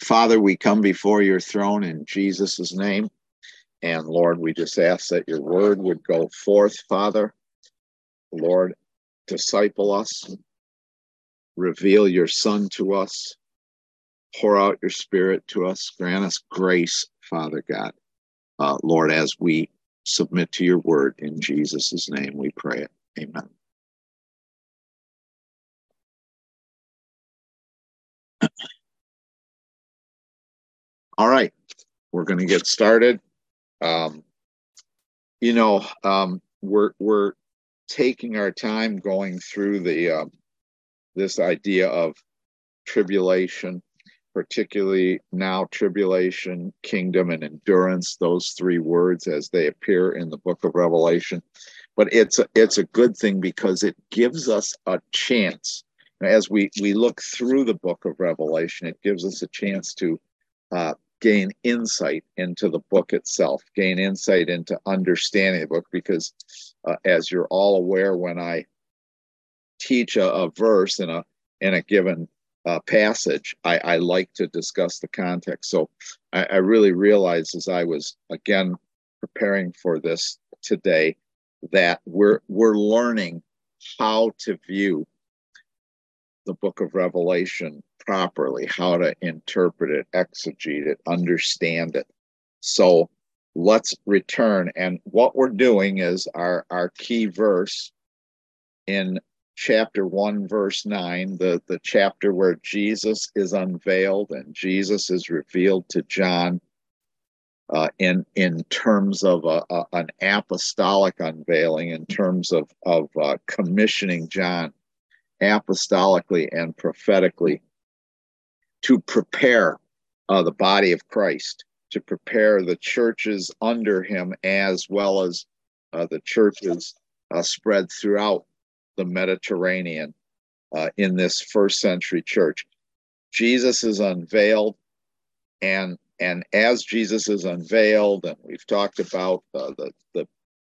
Father, we come before your throne in Jesus' name. And Lord, we just ask that your word would go forth, Father. Lord, disciple us, reveal your Son to us, pour out your Spirit to us, grant us grace, Father God. Lord, as we submit to your word, in Jesus' name we pray it. Amen. All right, we're going to get started. We're taking our time going through the this idea of tribulation, particularly now tribulation, kingdom, and endurance, those three words as they appear in the book of Revelation. But it's a good thing because it gives us a chance. As we look through the book of Revelation, it gives us a chance to gain insight into the book itself, gain insight into understanding the book, because as you're all aware, when I teach a verse in a given passage, I like to discuss the context. So I really realized as I was again preparing for this today that we're learning how to view the book of Revelation properly, how to interpret it, exegete it, understand it. So let's return. And what we're doing is our key verse in chapter 1, verse 9, the chapter where Jesus is unveiled and Jesus is revealed to John in terms of an apostolic unveiling, in terms of commissioning John apostolically and prophetically to prepare the body of Christ, to prepare the churches under him, as well as the churches spread throughout the Mediterranean in this first century church. Jesus is unveiled, and as Jesus is unveiled, and we've talked about the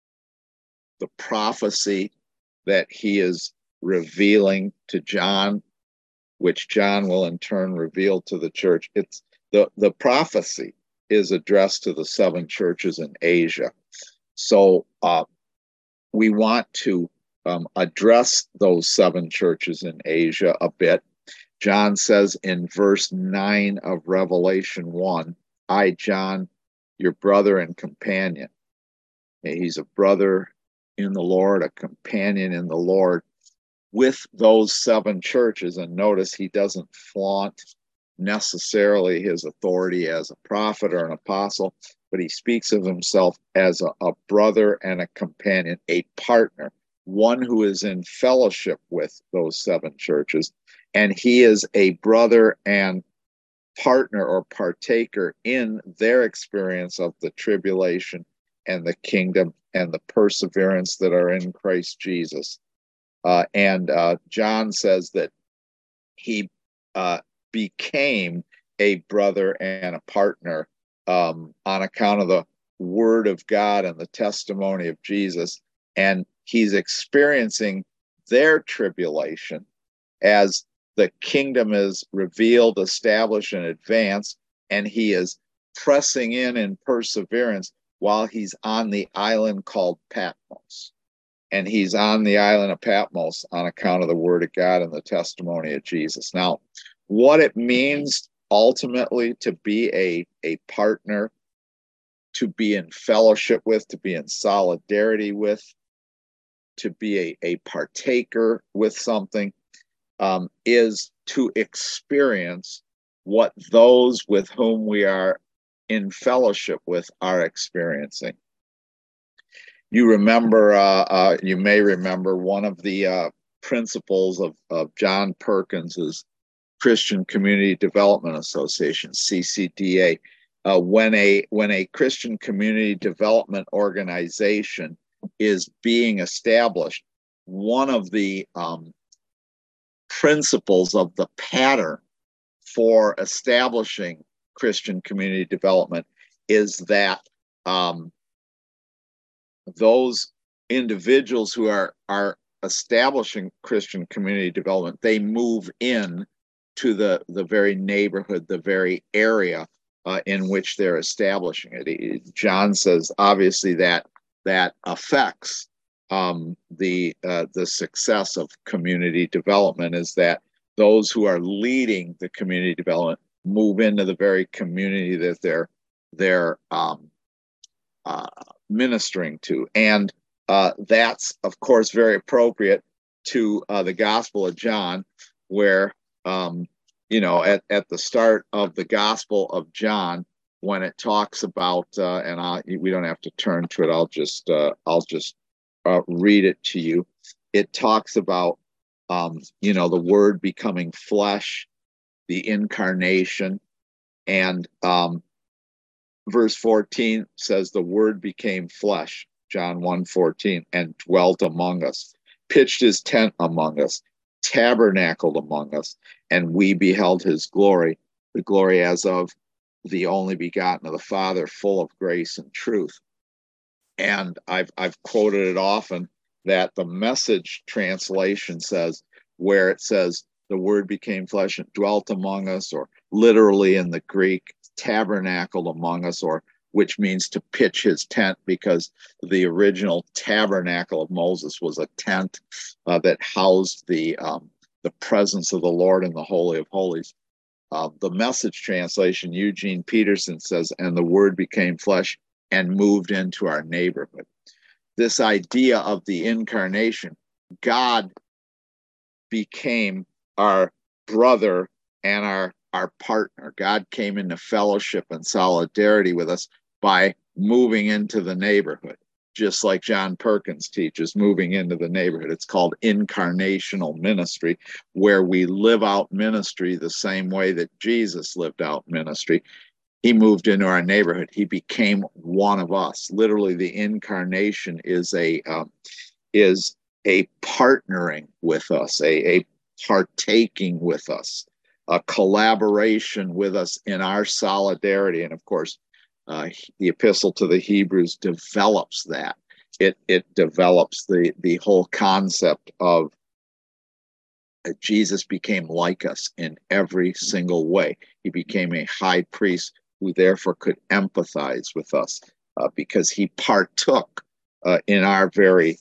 prophecy that he is revealing to John, which John will in turn reveal to the church. It's the prophecy is addressed to the seven churches in Asia. So we want to address those seven churches in Asia a bit. John says in verse 9 of Revelation 1, I, John, your brother and companion. He's a brother in the Lord, a companion in the Lord, with those seven churches. And notice he doesn't flaunt necessarily his authority as a prophet or an apostle, but he speaks of himself as a brother and a companion, a partner, one who is in fellowship with those seven churches. And he is a brother and partner or partaker in their experience of the tribulation and the kingdom and the perseverance that are in Christ Jesus. And John says that he became a brother and a partner on account of the word of God and the testimony of Jesus. And he's experiencing their tribulation as the kingdom is revealed, established, and advanced. And he is pressing in perseverance while he's on the island called Patmos. And he's on the island of Patmos on account of the word of God and the testimony of Jesus. Now, what it means ultimately to be a partner, to be in fellowship with, to be in solidarity with, to be a partaker with something, is to experience what those with whom we are in fellowship with are experiencing. You remember, you may remember one of the principles of John Perkins's Christian Community Development Association, CCDA. When a Christian community development organization is being established, one of the principles of the pattern for establishing Christian community development is that those individuals who are establishing Christian community development, they move in to the very neighborhood, the very area in which they're establishing it. John says obviously that affects the success of community development, is that those who are leading the community development move into the very community that they're ministering to, and that's of course very appropriate to the Gospel of John, where at the start of the Gospel of John, when it talks about we don't have to turn to it. I'll just read it to you. It talks about the Word becoming flesh, the incarnation, and verse 14 says the Word became flesh, John 1:14, and dwelt among us, pitched his tent among us, tabernacled among us, and we beheld his glory, the glory as of the only begotten of the Father, full of grace and truth. And I've quoted it often that the Message translation says, where it says the Word became flesh and dwelt among us, or literally in the Greek, tabernacled among us, or which means to pitch his tent, because the original tabernacle of Moses was a tent that housed the presence of the Lord in the Holy of Holies. The Message translation, Eugene Peterson says, and the Word became flesh and moved into our neighborhood. This idea of the incarnation, God became our brother and our partner. God came into fellowship and solidarity with us by moving into the neighborhood, just like John Perkins teaches, moving into the neighborhood. It's called incarnational ministry, where we live out ministry the same way that Jesus lived out ministry. He moved into our neighborhood. He became one of us. Literally, the incarnation is a partnering with us, a partaking with us, a collaboration with us in our solidarity. And of course, the Epistle to the Hebrews develops that. It develops the whole concept of Jesus became like us in every single way. He became a high priest who therefore could empathize with us because he partook in our very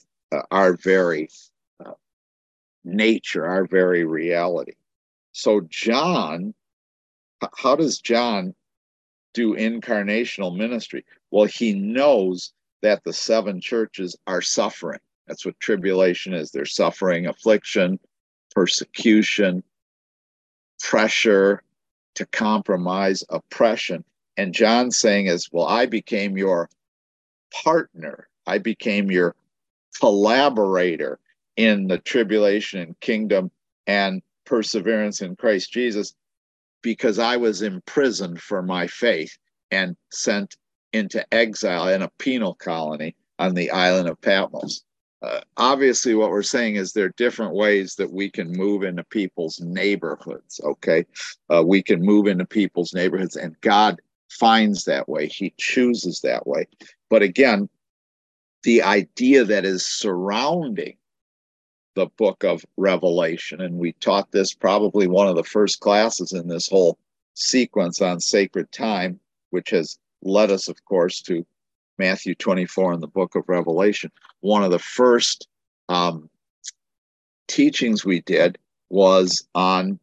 nature, our very reality. So John, how does John do incarnational ministry? Well, he knows that the seven churches are suffering. That's what tribulation is. They're suffering affliction, persecution, pressure to compromise, oppression. And John's saying is, well, I became your partner. I became your collaborator in the tribulation and kingdom and perseverance in Christ Jesus, because I was imprisoned for my faith and sent into exile in a penal colony on the island of Patmos. Obviously, what we're saying is there are different ways that we can move into people's neighborhoods, okay? We can move into people's neighborhoods, and God finds that way. He chooses that way. But again, the idea that is surrounding the book of Revelation, and we taught this probably one of the first classes in this whole sequence on sacred time, which has led us, of course, to Matthew 24 and the book of Revelation. One of the first teachings we did was on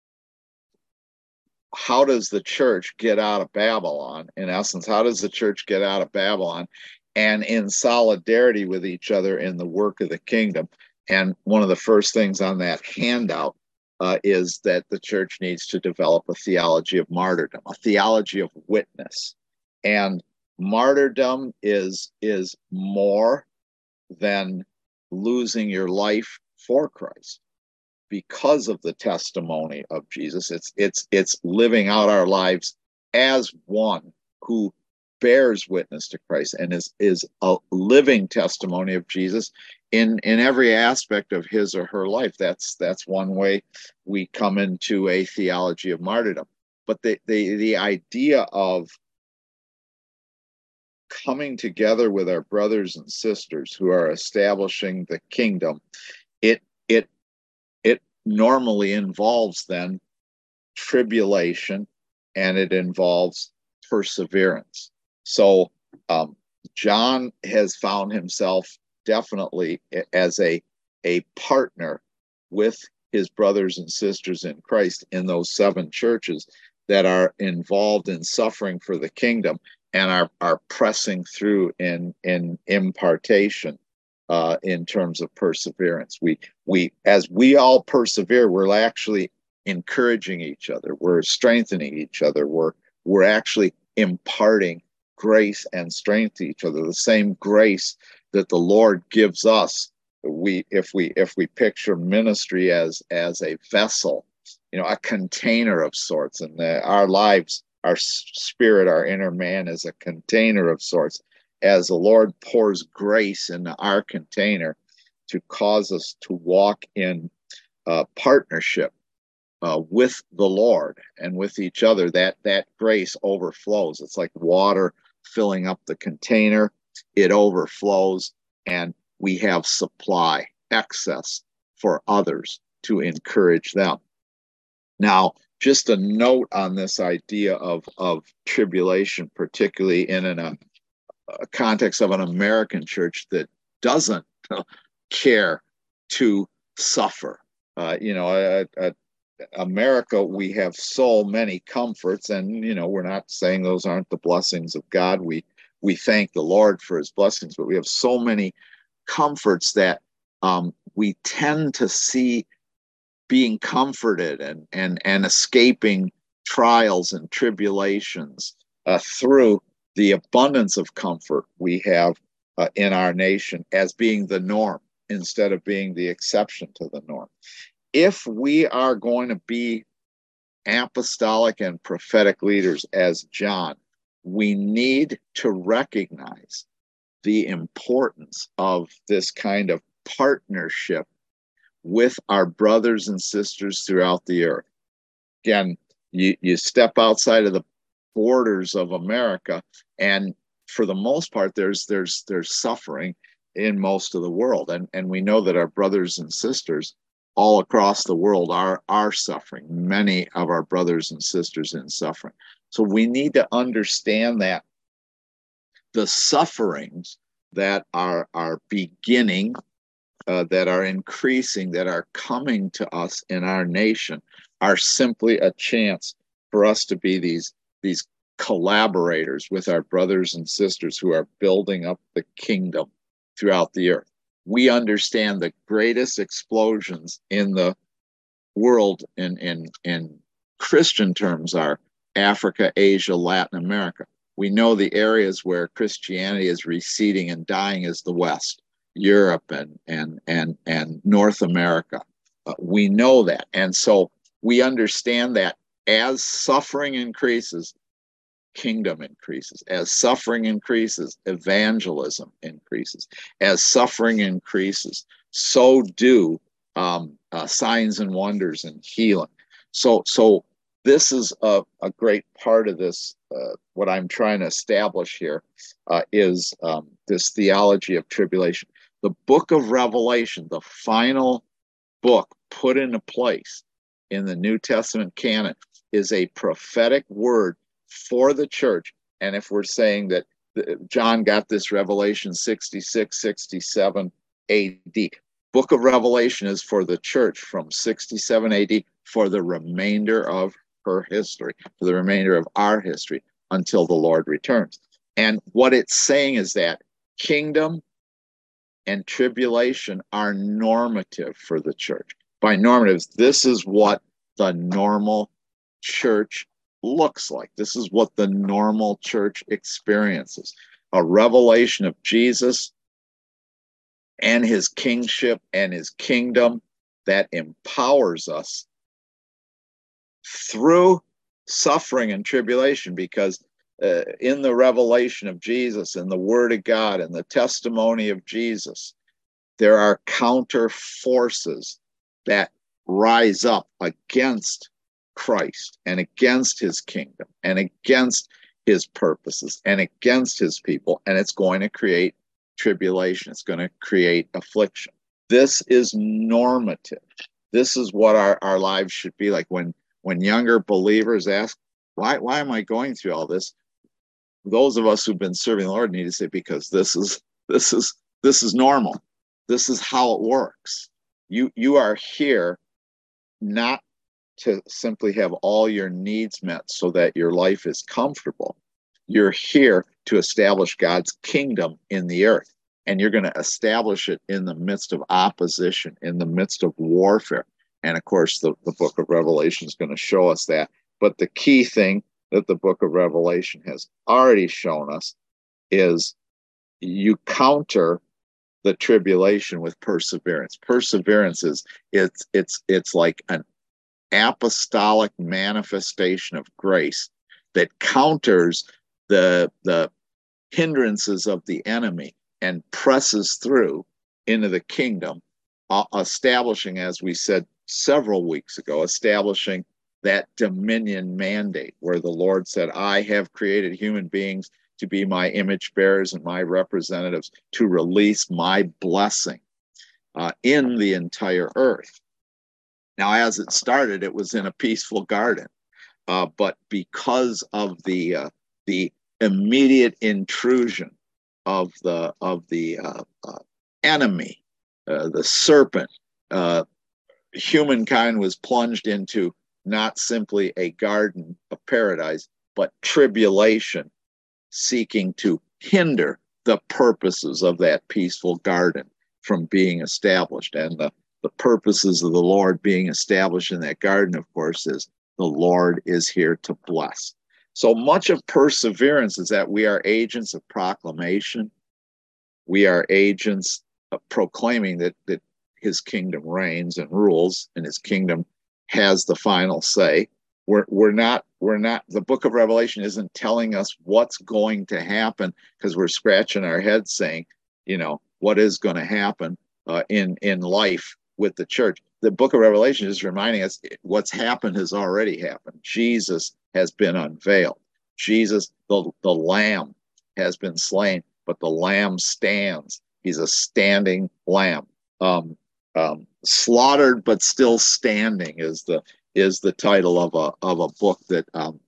how does the church get out of Babylon? In essence, how does the church get out of Babylon and in solidarity with each other in the work of the kingdom? And one of the first things on that handout is that the church needs to develop a theology of martyrdom, a theology of witness. And martyrdom is more than losing your life for Christ because of the testimony of Jesus. It's living out our lives as one who bears witness to Christ and is a living testimony of Jesus in every aspect of his or her life. That's one way we come into a theology of martyrdom. But the idea of coming together with our brothers and sisters who are establishing the kingdom, it normally involves then tribulation, and it involves perseverance. So John has found himself definitely as a partner with his brothers and sisters in Christ in those 7 churches that are involved in suffering for the kingdom and are pressing through in impartation in terms of perseverance. As we all persevere, we're actually encouraging each other. We're strengthening each other. We're actually imparting grace and strength to each other. The same grace that the Lord gives us. If we picture ministry as a vessel, a container of sorts, and our lives, our spirit, our inner man is a container of sorts. As the Lord pours grace into our container to cause us to walk in partnership with the Lord and with each other, that grace overflows. It's like water filling up the container. It overflows, and we have supply, excess for others to encourage them. Now, just a note on this idea of tribulation, particularly in a context of an American church that doesn't care to suffer. America, we have so many comforts, and we're not saying those aren't the blessings of God. We thank the Lord for his blessings, but we have so many comforts that we tend to see being comforted and escaping trials and tribulations through the abundance of comfort we have in our nation as being the norm instead of being the exception to the norm. If we are going to be apostolic and prophetic leaders as John, we need to recognize the importance of this kind of partnership with our brothers and sisters throughout the earth. Again, you step outside of the borders of America, and for the most part, there's suffering in most of the world, and we know that our brothers and sisters all across the world are suffering. Many of our brothers and sisters in suffering. So we need to understand that the sufferings that are beginning, that are increasing, that are coming to us in our nation are simply a chance for us to be these collaborators with our brothers and sisters who are building up the kingdom throughout the earth. We understand the greatest explosions in the world in Christian terms are Africa, Asia, Latin America. We know the areas where Christianity is receding and dying is the West, Europe and North America. We know that. And so we understand that as suffering increases, kingdom increases. As suffering increases, evangelism increases. As suffering increases, so do signs and wonders and healing. So this is a great part of this. What I'm trying to establish here is this theology of tribulation. The book of Revelation, the final book put into place in the New Testament canon, is a prophetic word for the church. And if we're saying that John got this Revelation 66, 67 AD, book of Revelation is for the church from 67 AD for the remainder of her history, for the remainder of our history until the Lord returns. And what it's saying is that kingdom and tribulation are normative for the church. By normatives, this is what the normal church looks like. This is what the normal church experiences. A revelation of Jesus and his kingship and his kingdom that empowers us through suffering and tribulation, because in the revelation of Jesus and the word of God and the testimony of Jesus, there are counter forces that rise up against Christ and against his kingdom and against his purposes and against his people, and it's going to create tribulation. It's going to create affliction. This is normative. This is what our lives should be like. When when younger believers ask, why am I going through all this? Those of us who've been serving the Lord need to say, because this is normal. This is how it works. You are here not to simply have all your needs met so that your life is comfortable. You're here to establish God's kingdom in the earth. And you're going to establish it in the midst of opposition, in the midst of warfare. And of course, the book of Revelation is going to show us that. But the key thing that the book of Revelation has already shown us is you counter the tribulation with perseverance. Perseverance is it's like an apostolic manifestation of grace that counters the hindrances of the enemy and presses through into the kingdom, establishing, as we said several weeks ago, establishing that dominion mandate where the Lord said, I have created human beings to be my image bearers and my representatives to release my blessing in the entire earth. Now, as it started, it was in a peaceful garden, but because of the immediate intrusion of the enemy, the serpent, humankind was plunged into not simply a garden of paradise, but tribulation, seeking to hinder the purposes of that peaceful garden from being established. And the purposes of the Lord being established in that garden, of course, is the Lord is here to bless. So much of perseverance is that we are agents of proclamation. We are agents of proclaiming that his kingdom reigns and rules, and his kingdom has the final say. We're not, the book of Revelation isn't telling us what's going to happen because we're scratching our heads saying, what is going to happen in life with the church. The book of Revelation is reminding us what's happened has already happened. Jesus has been unveiled. Jesus, the Lamb, has been slain, but the Lamb stands. He's a standing Lamb. Slaughtered but still standing is the title of a book that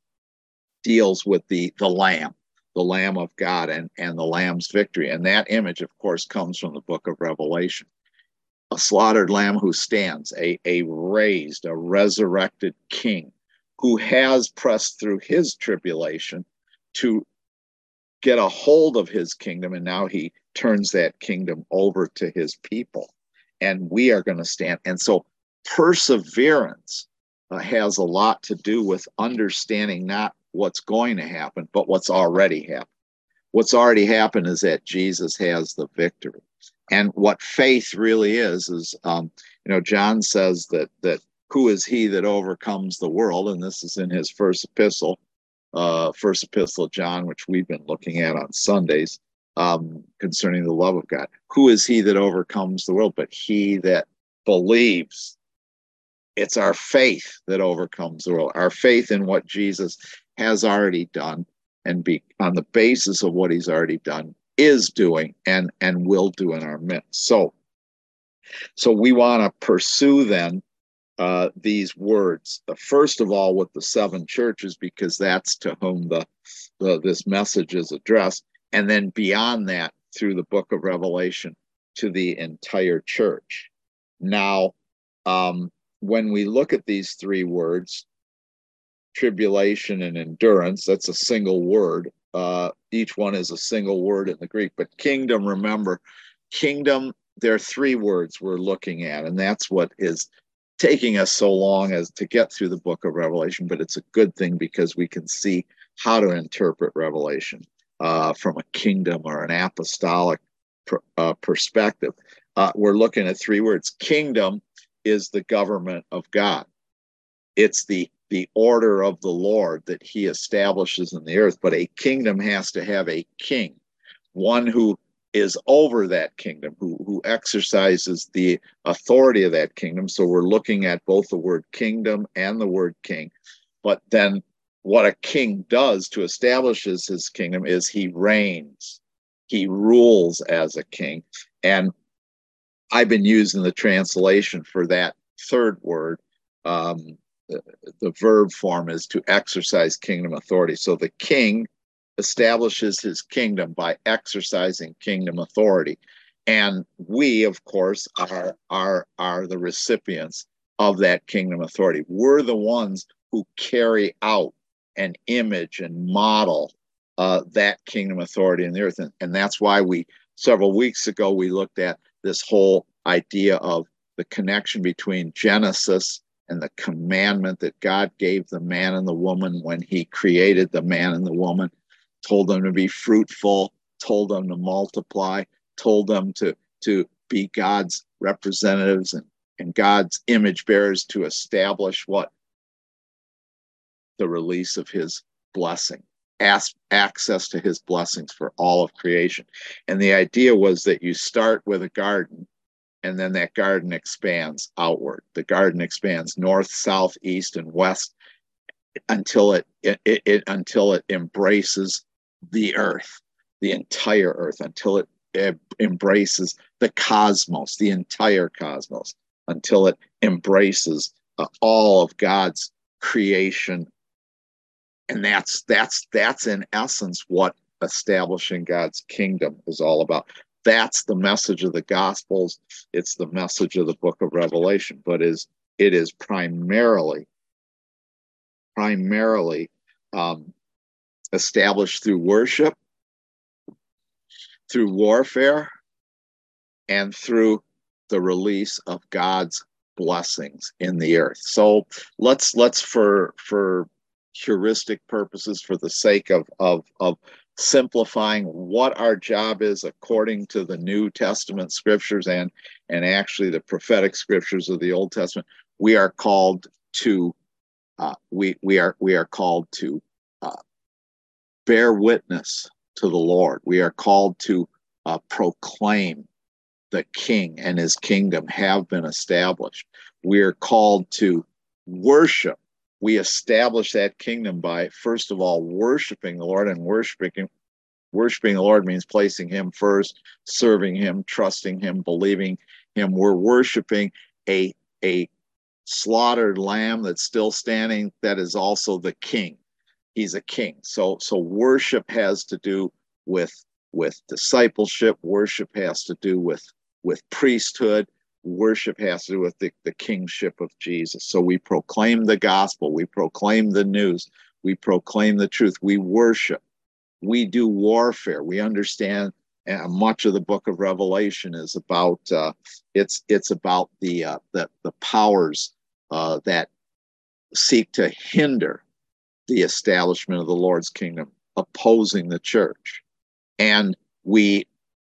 deals with the Lamb of God and the Lamb's victory. And that image, of course, comes from the book of Revelation. A slaughtered lamb who stands, a raised, a resurrected king who has pressed through his tribulation to get a hold of his kingdom, and now he turns that kingdom over to his people. And we are going to stand. And so perseverance has a lot to do with understanding not what's going to happen, but what's already happened. What's already happened is that Jesus has the victory. And what faith really is John says that who is he that overcomes the world? And this is in his first epistle of John, which we've been looking at on Sundays, concerning the love of God. Who is he that overcomes the world? But he that believes. It's our faith that overcomes the world. Our faith in what Jesus has already done, and on the basis of what he's already done, is doing and will do in our midst. So we want to pursue then these words. First of all, with the seven churches, because that's to whom this message is addressed, and then beyond that through the book of Revelation to the entire church. Now, when we look at these three words, tribulation and endurance, that's a single word. Each one is a single word in the Greek. But kingdom, remember, kingdom, there are three words we're looking at, and that's what is taking us so long as to get through the book of Revelation. But it's a good thing because we can see how to interpret Revelation from a kingdom or an apostolic perspective. We're looking at three words. Kingdom is the government of God. It's the order of the Lord that he establishes in the earth. But a kingdom has to have a king, one who is over that kingdom, who exercises the authority of that kingdom. So we're looking at both the word kingdom and the word king. But then what a king does to establish his kingdom is he reigns. He rules as a king. And I've been using the translation for that third word, the verb form is to exercise kingdom authority. So the king establishes his kingdom by exercising kingdom authority. And we, of course, are the recipients of that kingdom authority. We're the ones who carry out and image and model that kingdom authority in the earth. And that's why several weeks ago, we looked at this whole idea of the connection between Genesis and the commandment that God gave the man and the woman when he created the man and the woman, told them to be fruitful, told them to multiply, told them to be God's representatives and God's image bearers to establish what? The release of his blessing, access to his blessings for all of creation. And the idea was that you start with a garden, and then that garden expands outward. The garden expands north, south, east, and west until it embraces the earth, the entire earth, until it embraces the cosmos, the entire cosmos, until it embraces all of God's creation. And that's in essence what establishing God's kingdom is all about. That's the message of the Gospels. It's the message of the book of Revelation, but it is primarily established through worship, through warfare, and through the release of God's blessings in the earth. So let's for heuristic purposes, for the sake of simplifying what our job is according to the New Testament scriptures and actually the prophetic scriptures of the Old Testament, we are called to we are called to bear witness to the Lord. We are called to proclaim the King and his kingdom have been established. We are called to worship. We establish that kingdom by, first of all, worshiping the Lord, and worshiping the Lord means placing him first, serving him, trusting him, believing him. We're worshiping a slaughtered lamb that's still standing, that is also the king. He's a king. So worship has to do with discipleship. Worship has to do with priesthood. Worship has to do with the kingship of Jesus. So we proclaim the gospel. We proclaim the news. We proclaim the truth. We worship. We do warfare. We understand much of the book of Revelation is about it's about the powers that seek to hinder the establishment of the Lord's kingdom, opposing the church. And we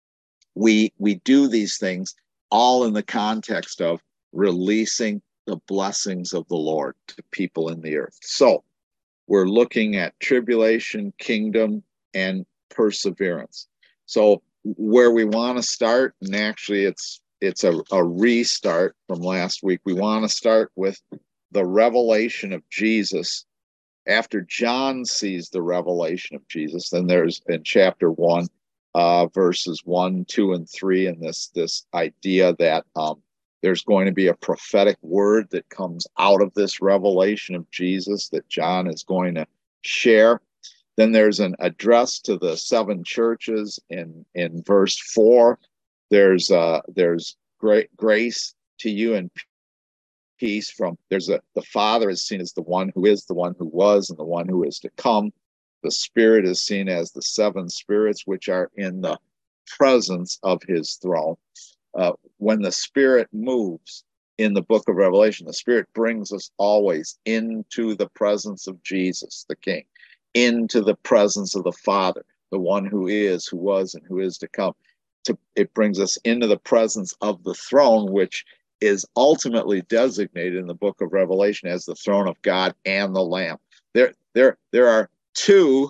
do these things all in the context of releasing the blessings of the Lord to people in the earth. So we're looking at tribulation, kingdom, and perseverance. So where we want to start, and actually it's a restart from last week, we want to start with the revelation of Jesus. After John sees the revelation of Jesus, then there's in chapter 1, verses 1, 2, and 3, and this idea that there's going to be a prophetic word that comes out of this revelation of Jesus that John is going to share. Then there's an address to the 7 churches in verse 4. There's great grace to you and peace from the Father is seen as the one who is, the one who was, and the one who is to come. The Spirit is seen as the 7 spirits which are in the presence of his throne. When the Spirit moves in the book of Revelation, the Spirit brings us always into the presence of Jesus, the King, into the presence of the Father, the one who is, who was, and who is to come. It brings us into the presence of the throne, which is ultimately designated in the book of Revelation as the throne of God and the Lamb. There are 2,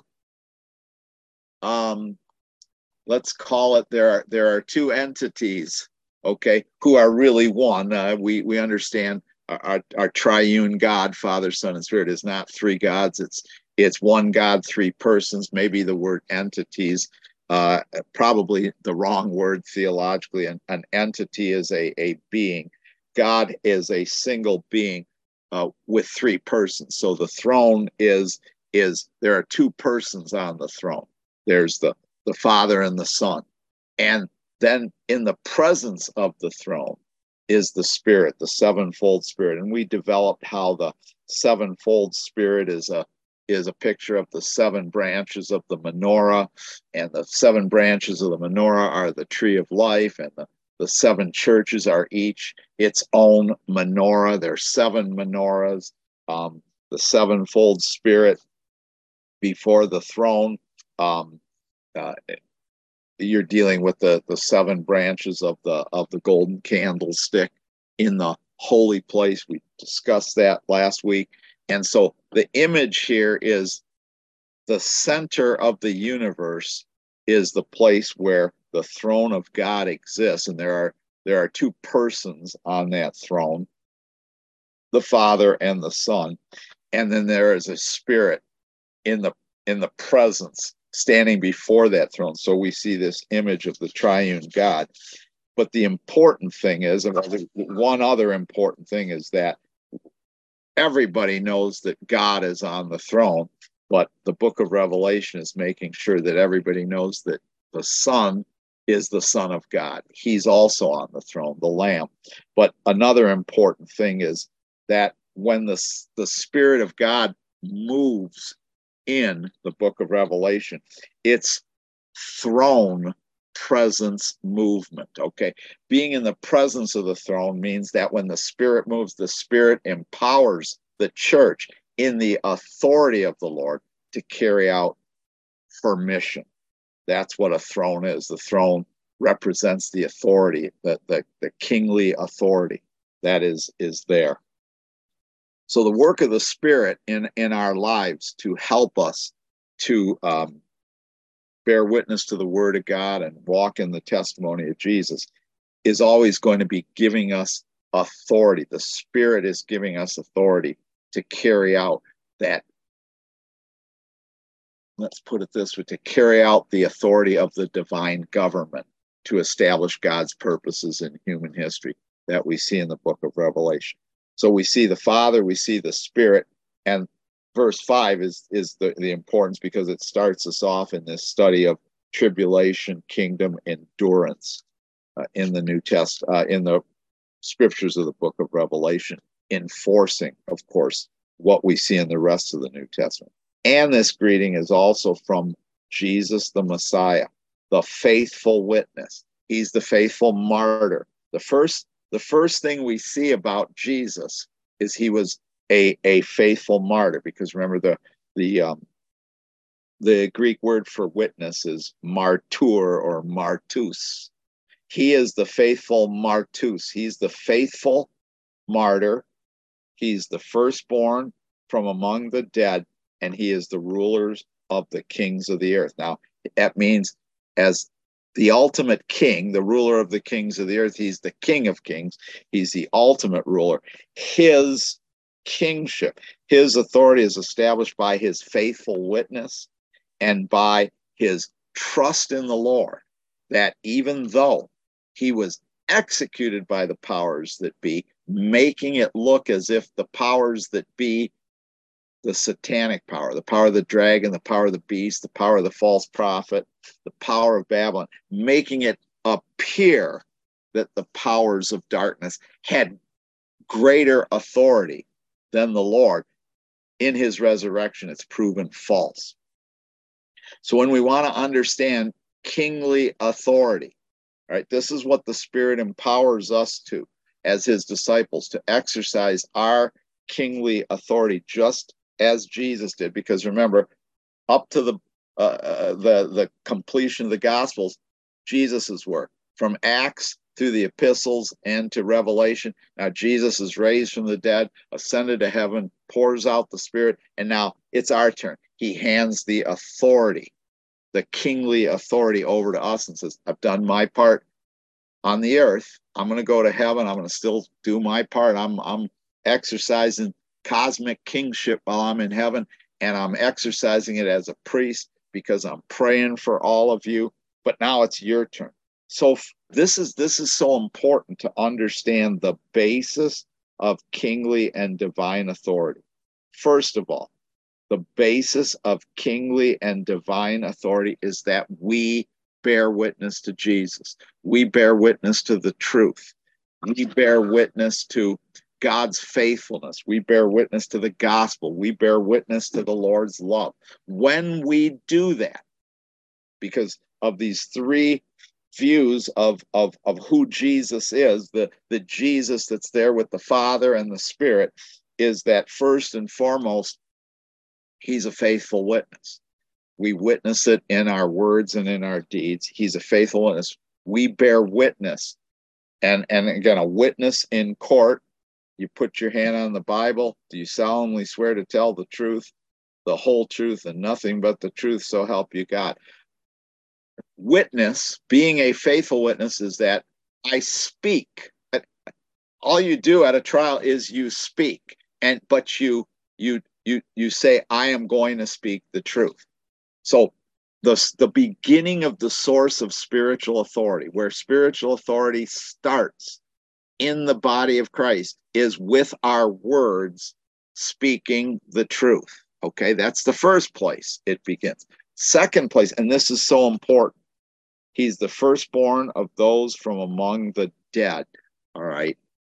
let's call it, there are 2 entities, okay, who are really one. We understand our triune God, Father, Son, and Spirit is not 3 gods. It's one God, 3 persons. Maybe the word entities, probably the wrong word theologically. An entity is a being. God is a single being with three persons. So the throne is there are two persons on the throne. There's the Father and the Son. And then in the presence of the throne is the Spirit, the sevenfold Spirit. And we developed how the sevenfold Spirit is a picture of the seven branches of the menorah, and the seven branches of the menorah are the tree of life, and the seven churches are each its own menorah. There's seven menorahs. The sevenfold Spirit before the throne. You're dealing with the seven branches of the golden candlestick in the holy place. We discussed that last week. And so the image here is the center of the universe is the place where the throne of God exists. And there are two persons on that throne, the Father and the Son. And then there is a Spirit in the presence standing before that throne. So we see this image of the triune God. But the important thing is, and one other important thing is that everybody knows that God is on the throne, but the book of Revelation is making sure that everybody knows that the Son is the Son of God. He's also on the throne, the Lamb. But another important thing is that when the Spirit of God moves in the book of Revelation, it's throne presence movement. Okay, being in the presence of the throne means that when the Spirit moves, the Spirit empowers the church in the authority of the Lord to carry out her mission. That's what a throne is. The throne represents the authority, the kingly authority that is there. So the work of the Spirit in our lives to help us to bear witness to the Word of God and walk in the testimony of Jesus is always going to be giving us authority. The Spirit is giving us authority to carry out that, let's put it this way, to carry out the authority of the divine government to establish God's purposes in human history that we see in the book of Revelation. So we see the Father, we see the Spirit, and verse 5 is the importance because it starts us off in this study of tribulation, kingdom, endurance in the New Testament, in the scriptures of the book of Revelation, enforcing, of course, what we see in the rest of the New Testament. And this greeting is also from Jesus the Messiah, the faithful witness. He's the faithful martyr. The first thing we see about Jesus is he was a faithful martyr, because remember the Greek word for witness is martyr or martus. He is the faithful martus. He's the faithful martyr. He's the firstborn from among the dead, and he is the ruler of the kings of the earth. Now, that means as the ultimate king, the ruler of the kings of the earth, he's the King of kings. He's the ultimate ruler. His kingship, his authority is established by his faithful witness and by his trust in the Lord, that even though he was executed by the powers that be, making it look as if the powers that be, the satanic power, the power of the dragon, the power of the beast, the power of the false prophet, the power of Babylon, making it appear that the powers of darkness had greater authority than the Lord. In his resurrection, it's proven false. So when we want to understand kingly authority, right, this is what the Spirit empowers us to, as his disciples, to exercise our kingly authority just as Jesus did. Because remember, up to the completion of the Gospels, Jesus's work, from Acts through the epistles and to Revelation. Now Jesus is raised from the dead, ascended to heaven, pours out the Spirit, and now it's our turn. He hands the authority, the kingly authority, over to us and says, I've done my part on the earth. I'm going to go to heaven. I'm going to still do my part. I'm exercising cosmic kingship while I'm in heaven, and I'm exercising it as a priest because I'm praying for all of you. But now it's your turn. So this is so important to understand the basis of kingly and divine authority. First of all, the basis of kingly and divine authority is that we bear witness to Jesus. We bear witness to the truth. We bear witness to God's faithfulness. We bear witness to the gospel. We bear witness to the Lord's love. When we do that, because of these three views of who Jesus is, the Jesus that's there with the Father and the Spirit, is that first and foremost, he's a faithful witness. We witness it in our words and in our deeds. He's a faithful witness. We bear witness. And again, a witness in court, you put your hand on the Bible. Do you solemnly swear to tell the truth, the whole truth, and nothing but the truth, so help you God? Witness, being a faithful witness, is that I speak. All you do at a trial is you speak, but you say, I am going to speak the truth. So the beginning of the source of spiritual authority, where spiritual authority starts in the body of Christ, is with our words speaking the truth. Okay, that's the first place it begins. Second place, and this is so important, he's the firstborn of those from among the dead. All right.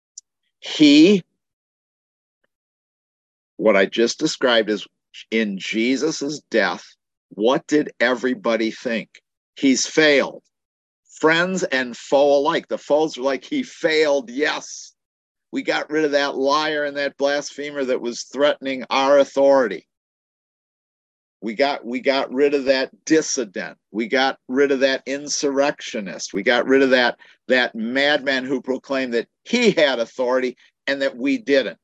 What I just described is in Jesus's death, what did everybody think? He's failed. Friends and foe alike. The foes were like, he failed. Yes. We got rid of that liar and that blasphemer that was threatening our authority. We got rid of that dissident. We got rid of that insurrectionist. We got rid of that madman who proclaimed that he had authority and that we didn't.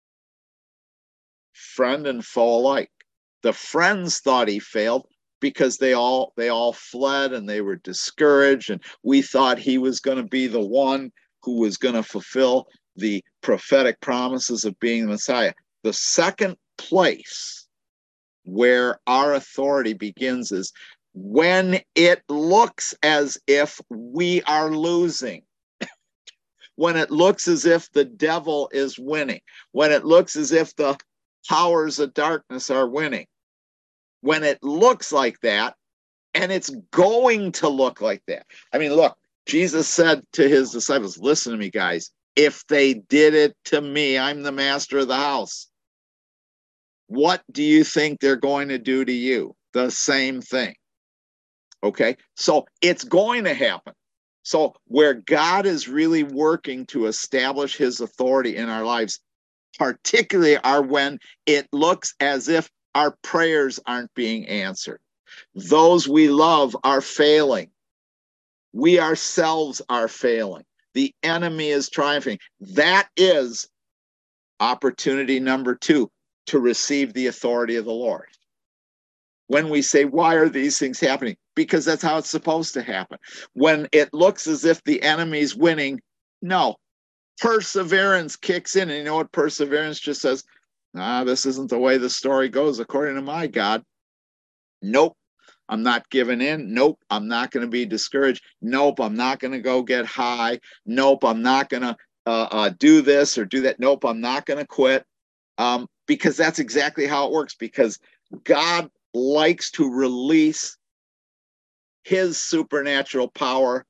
Friend and foe alike. The friends thought he failed because they all fled and they were discouraged, and we thought he was going to be the one who was going to fulfill the prophetic promises of being the Messiah. The second place where our authority begins is when it looks as if we are losing. When it looks as if the devil is winning. When it looks as if the powers of darkness are winning. When it looks like that, and it's going to look like that. I mean, look, Jesus said to his disciples, listen to me, guys. If they did it to me, I'm the master of the house. What do you think they're going to do to you? The same thing. Okay, so it's going to happen. So where God is really working to establish his authority in our lives, particularly are when it looks as if our prayers aren't being answered. Those we love are failing. We ourselves are failing. The enemy is triumphing. That is opportunity number 2 to receive the authority of the Lord. When we say, why are these things happening? Because that's how it's supposed to happen. When it looks as if the enemy's winning, no. Perseverance kicks in. And you know what perseverance just says? This isn't the way the story goes according to my God. Nope, I'm not giving in. Nope, I'm not going to be discouraged. Nope, I'm not going to go get high. Nope, I'm not going to do this or do that. Nope, I'm not going to quit. Because that's exactly how it works. Because God likes to release his supernatural power.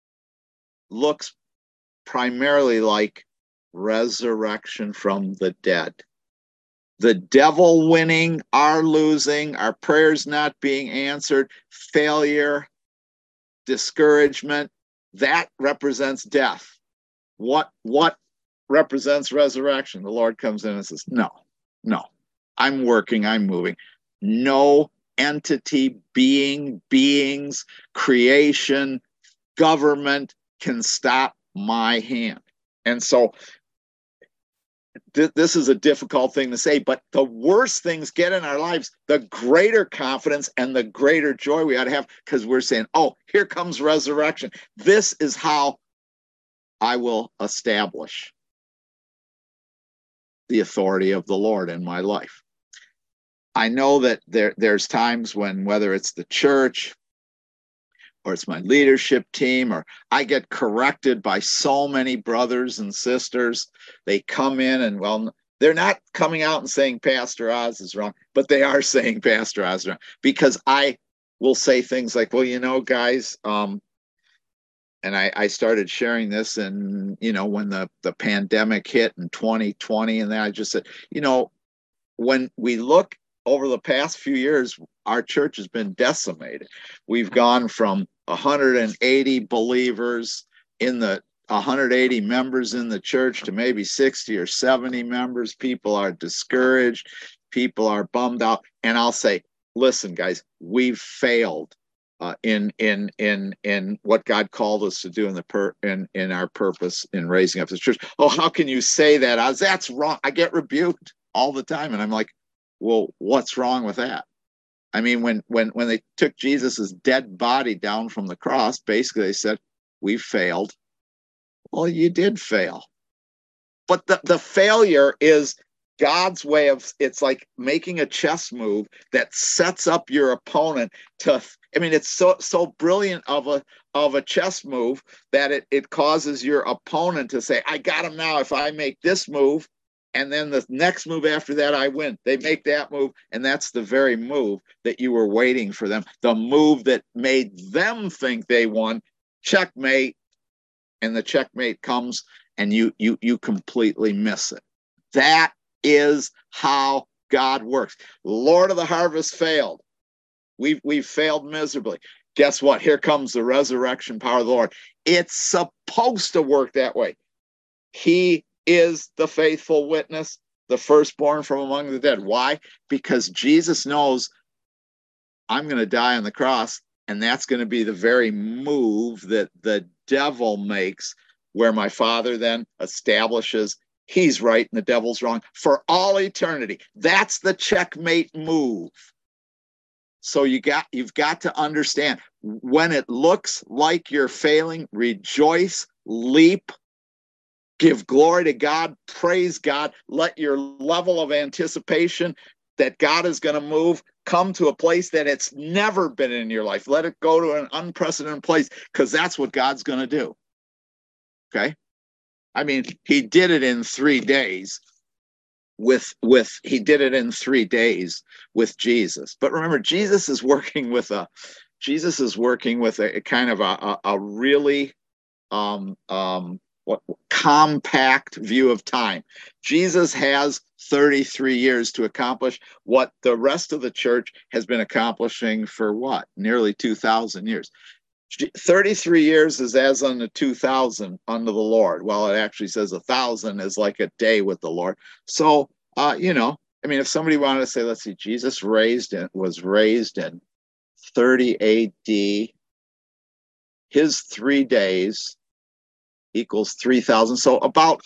Looks primarily like resurrection from the dead. The devil winning, our losing, our prayers not being answered, failure, discouragement, that represents death. What represents resurrection? The Lord comes in and says, no, I'm working, I'm moving. No entity, beings, creation, government can stop my hand. And so this is a difficult thing to say, but the worse things get in our lives, the greater confidence and the greater joy we ought to have, because we're saying, oh, here comes resurrection. This is how I will establish the authority of the Lord in my life. I know that there's times when, whether it's the church, or it's my leadership team, or I get corrected by so many brothers and sisters. They come in and, well, they're not coming out and saying Pastor Oz is wrong, but they are saying Pastor Oz is wrong, because I will say things like, well, guys, and I started sharing this, and when the pandemic hit in 2020, and then I just said, when we look over the past few years, our church has been decimated. We've gone from 180 believers in the 180 members in the church to maybe 60 or 70 members. People are discouraged. People are bummed out. And I'll say, listen, guys, we've failed in what God called us to do in our purpose in raising up the church. Oh, how can you say that? That's wrong. I get rebuked all the time, and I'm like, well, what's wrong with that? I mean, when they took Jesus's dead body down from the cross, basically they said, we failed. Well, you did fail, but the failure is God's way of, it's like making a chess move that sets up your opponent to, I mean, it's so brilliant of a chess move that it causes your opponent to say, I got him now. If I make this move, and then the next move after that, I win. They make that move, and that's the very move that you were waiting for them. The move that made them think they won. Checkmate. And the checkmate comes, and you completely miss it. That is how God works. Lord of the harvest failed. We've failed miserably. Guess what? Here comes the resurrection power of the Lord. It's supposed to work that way. He is the faithful witness, the firstborn from among the dead. Why? Because Jesus knows I'm going to die on the cross, and that's going to be the very move that the devil makes, where my Father then establishes he's right and the devil's wrong for all eternity. That's the checkmate move. So you've got to understand, when it looks like you're failing, rejoice, leap, give glory to God, praise God, let your level of anticipation that God is going to move come to a place that it's never been in your life. Let it go to an unprecedented place, because that's what God's going to do. Okay? I mean, he did it in 3 days he did it in 3 days with Jesus. But remember, Jesus is working with a kind of a really compact view of time. Jesus has 33 years to accomplish what the rest of the church has been accomplishing for nearly 2,000 years. 33 years is as unto 2,000 unto the Lord. Well, it actually says 1,000 is like a day with the Lord. So, I mean, if somebody wanted to say, let's see, Jesus was raised in 30 AD. His 3 days equals 3,000. So about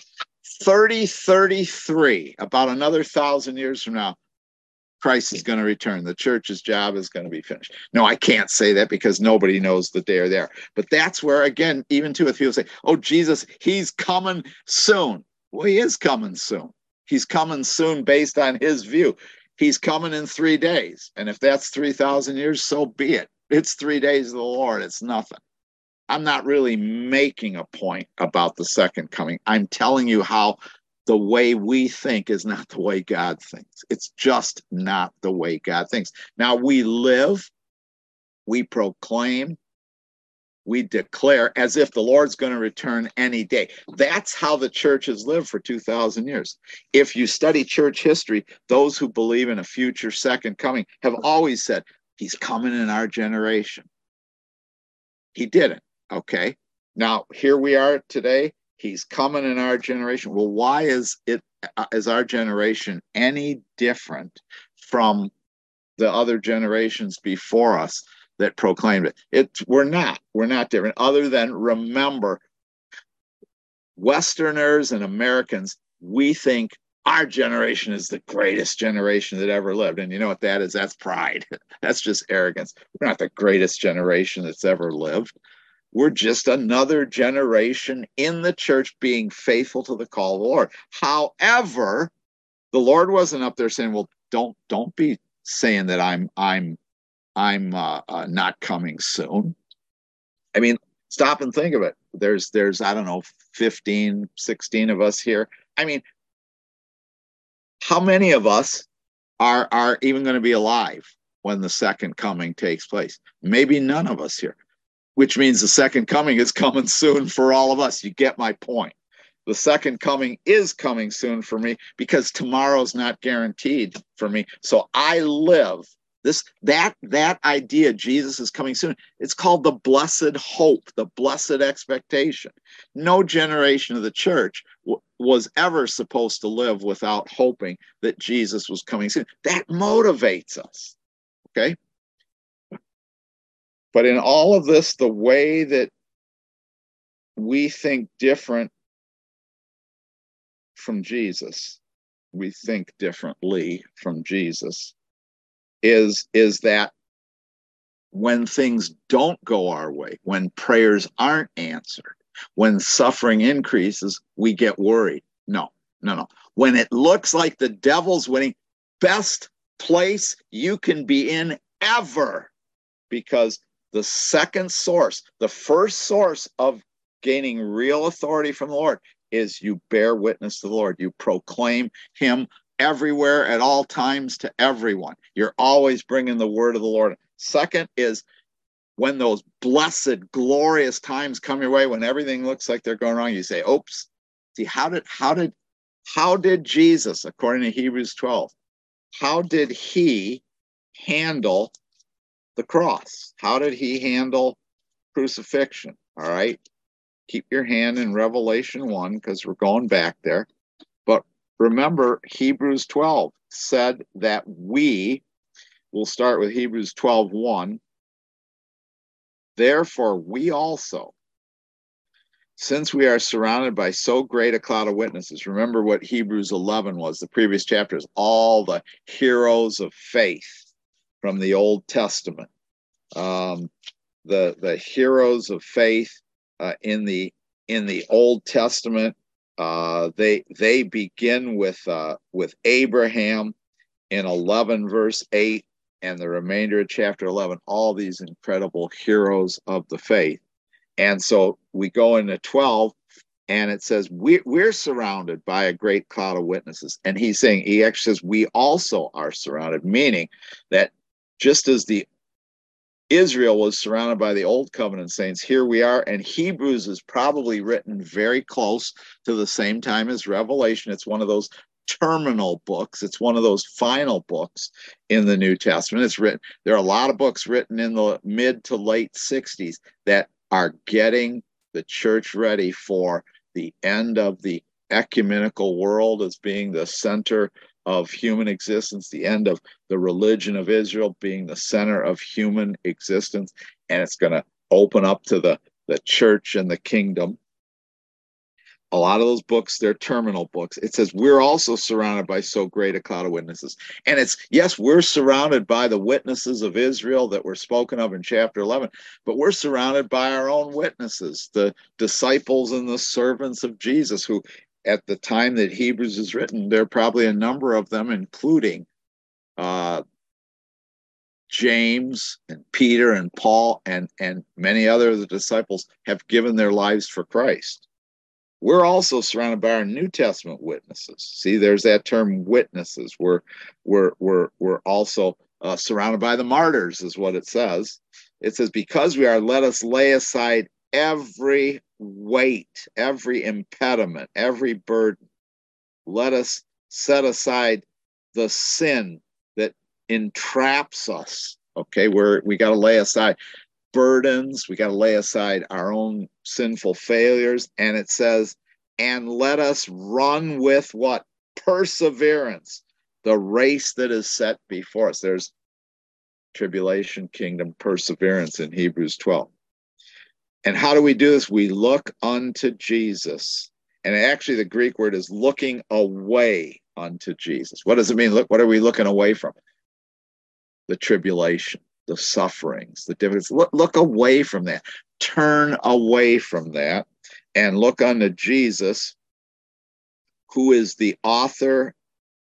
33, about another 1,000 years from now, Christ is going to return. The church's job is going to be finished. No, I can't say that, because nobody knows that they are there. But that's where, again, even if people say, oh, Jesus, he's coming soon. Well, he is coming soon. He's coming soon based on his view. He's coming in 3 days. And if that's 3,000 years, so be it. It's 3 days of the Lord. It's nothing. I'm not really making a point about the second coming. I'm telling you how the way we think is not the way God thinks. It's just not the way God thinks. Now, we live, we proclaim, we declare as if the Lord's going to return any day. That's how the church has lived for 2,000 years. If you study church history, those who believe in a future second coming have always said, he's coming in our generation. He didn't. Okay. Now, here we are today. He's coming in our generation. Well, why is our generation any different from the other generations before us that proclaimed it? We're not different, other than, remember, Westerners and Americans, we think our generation is the greatest generation that ever lived. And you know what that is? That's pride. That's just arrogance. We're not the greatest generation that's ever lived. We're just another generation in the church being faithful to the call of the Lord. However, the Lord wasn't up there saying, well, don't be saying that I'm not coming soon. I mean, stop and think of it. There's I don't know, 15, 16 of us here. I mean, how many of us are even going to be alive when the second coming takes place? Maybe none of us here, which means the second coming is coming soon for all of us. You get my point. The second coming is coming soon for me because tomorrow's not guaranteed for me. So I live that idea, Jesus is coming soon. It's called the blessed hope, the blessed expectation. No generation of the church was ever supposed to live without hoping that Jesus was coming soon. That motivates us. Okay. But in all of this, the way that we think different from Jesus, we think differently from Jesus, is that when things don't go our way, when prayers aren't answered, when suffering increases, we get worried. No. When it looks like the devil's winning, best place you can be in ever, because the second source, the first source of gaining real authority from the Lord is you bear witness to the Lord. You proclaim him everywhere at all times to everyone. You're always bringing the word of the Lord. Second is when those blessed, glorious times come your way, when everything looks like they're going wrong, you say, oops. See, how did Jesus, according to Hebrews 12, how did he handle the cross? How did he handle crucifixion? All right. Keep your hand in Revelation 1 because we're going back there. But remember, Hebrews 12 said that we'll start with Hebrews 12:1. Therefore, we also, since we are surrounded by so great a cloud of witnesses, remember what Hebrews 11 was, the previous chapters, all the heroes of faith from the Old Testament. The heroes of faith in the Old Testament, they begin with Abraham in 11 verse 8, and the remainder of chapter 11, all these incredible heroes of the faith. And so we go into 12, and it says we're surrounded by a great cloud of witnesses. And he actually says we also are surrounded, meaning that just as the Israel was surrounded by the Old Covenant saints, here we are. And Hebrews is probably written very close to the same time as Revelation. It's one of those terminal books. It's one of those final books in the New Testament. There are a lot of books written in the mid to late 60s that are getting the church ready for the end of the ecumenical world as being the center of human existence, the end of the religion of Israel being the center of human existence, and it's going to open up to the church and the kingdom. A lot of those books, they're terminal books. It says we're also surrounded by so great a cloud of witnesses. And yes, we're surrounded by the witnesses of Israel that were spoken of in chapter 11, but we're surrounded by our own witnesses, the disciples and the servants of Jesus, who at the time that Hebrews is written, there are probably a number of them, including James and Peter and Paul and many other of the disciples have given their lives for Christ. We're also surrounded by our New Testament witnesses. See, there's that term, witnesses. We're also surrounded by the martyrs, is what it says. It says, because we are, let us lay aside every weight, every impediment, every burden. Let us set aside the sin that entraps us. Okay, we got to lay aside burdens. We got to lay aside our own sinful failures. And it says, and let us run with what? Perseverance, the race that is set before us. There's tribulation, kingdom, perseverance in Hebrews 12. And how do we do this? We look unto Jesus. And actually the Greek word is looking away unto Jesus. What does it mean? Look, what are we looking away from? The tribulation, the sufferings, the difficulties. Look away from that. Turn away from that and look unto Jesus, who is the author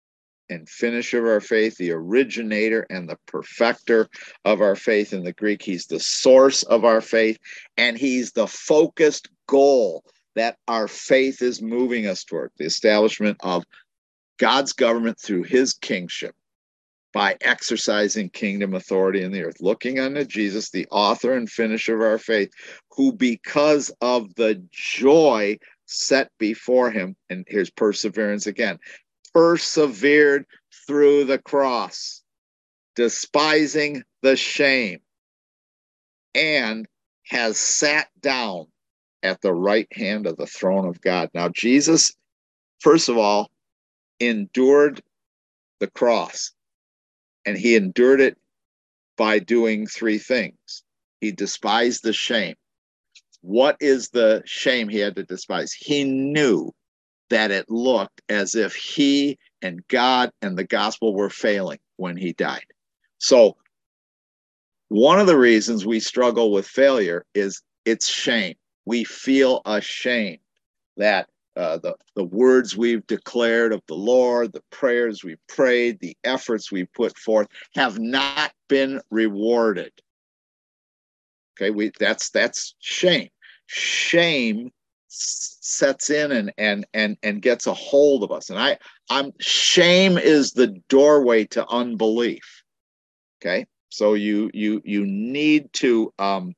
and finisher of our faith, the originator and the perfecter of our faith. In the Greek, he's the source of our faith, and he's the focused goal that our faith is moving us toward, the establishment of God's government through his kingship by exercising kingdom authority in the earth, looking unto Jesus, the author and finisher of our faith, who because of the joy set before him, and here's perseverance again, persevered through the cross, despising the shame, and has sat down at the right hand of the throne of God. Now, Jesus, first of all, endured the cross, and he endured it by doing three things. He despised the shame. What is the shame he had to despise? He knew that it looked as if he and God and the gospel were failing when he died. So one of the reasons we struggle with failure is it's shame. We feel ashamed that the words we've declared of the Lord, the prayers we prayed, the efforts we put forth have not been rewarded. Okay, that's shame. Shame sets in and gets a hold of us. And shame is the doorway to unbelief. Okay, so you need to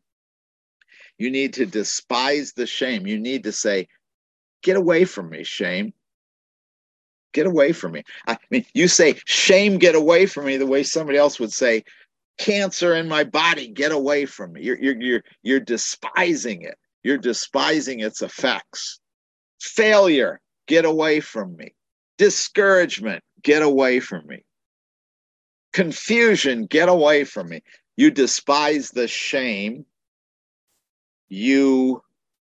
despise the shame. You need to say, get away from me, shame. Get away from me. I mean, you say, shame, get away from me, the way somebody else would say, cancer in my body, get away from me. You're despising it. You're despising its effects. Failure, get away from me. Discouragement, get away from me. Confusion, get away from me. You despise the shame. You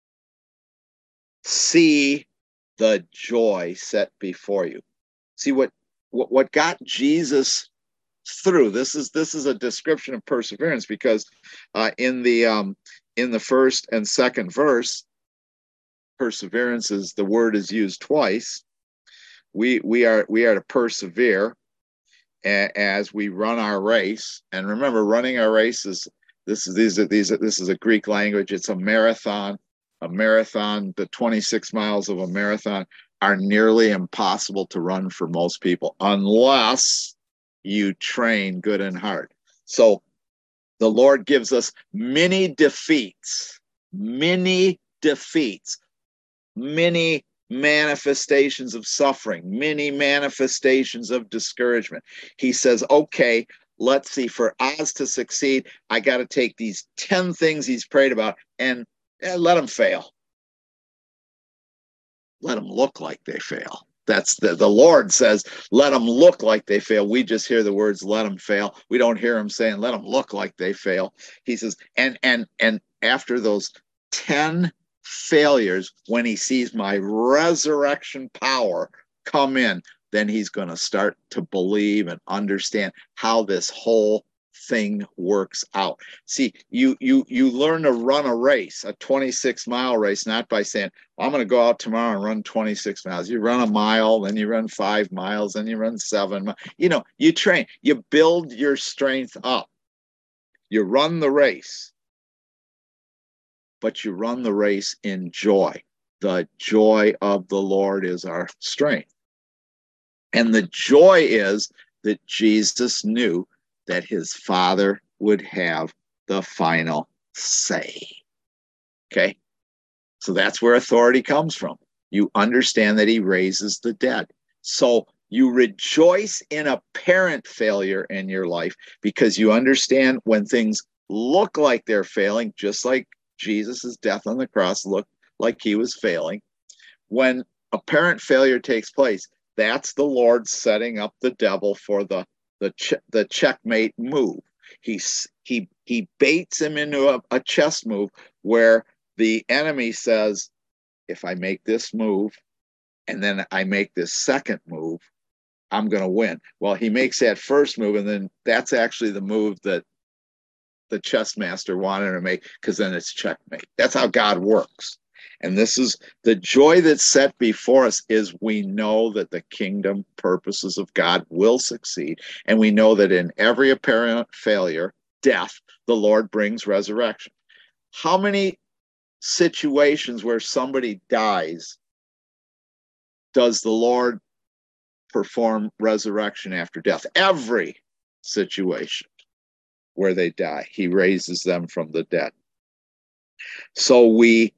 see the joy set before you. See what got Jesus through. This is a description of perseverance, because in the first and second verse, perseverance is the word is used twice. We are to persevere as we run our race. And remember, running our race is this is a Greek language. It's a marathon. A marathon, the 26 miles of a marathon are nearly impossible to run for most people unless you train good and hard. So the Lord gives us many defeats, many manifestations of suffering, many manifestations of discouragement. He says, okay, let's see, for Oz to succeed, I got to take these 10 things he's prayed about and let them fail. Let them look like they fail. That's the Lord says, let them look like they fail. We just hear the words, let them fail. We don't hear him saying, let them look like they fail. He says, and after those 10 failures, when he sees my resurrection power come in, then he's going to start to believe and understand how this whole thing works out. See, you learn to run a race, a 26-mile race, not by saying, well, I'm going to go out tomorrow and run 26 miles. You run a mile, then you run 5 miles, then you run 7 miles. You train, you build your strength up. You run the race, but you run the race in joy. The joy of the Lord is our strength. And the joy is that Jesus knew that his Father would have the final say. Okay? So that's where authority comes from. You understand that he raises the dead. So you rejoice in apparent failure in your life because you understand when things look like they're failing, just like Jesus' death on the cross looked like he was failing. When apparent failure takes place, that's the Lord setting up the devil for the checkmate move. He baits him into a chess move where the enemy says, if I make this move and then I make this second move, I'm going to win. Well, he makes that first move, and then that's actually the move that the chess master wanted to make, because then it's checkmate. That's how God works. And this is the joy that's set before us, is we know that the kingdom purposes of God will succeed. And we know that in every apparent failure, death, the Lord brings resurrection. How many situations where somebody dies does the Lord perform resurrection after death? Every situation where they die, he raises them from the dead. So we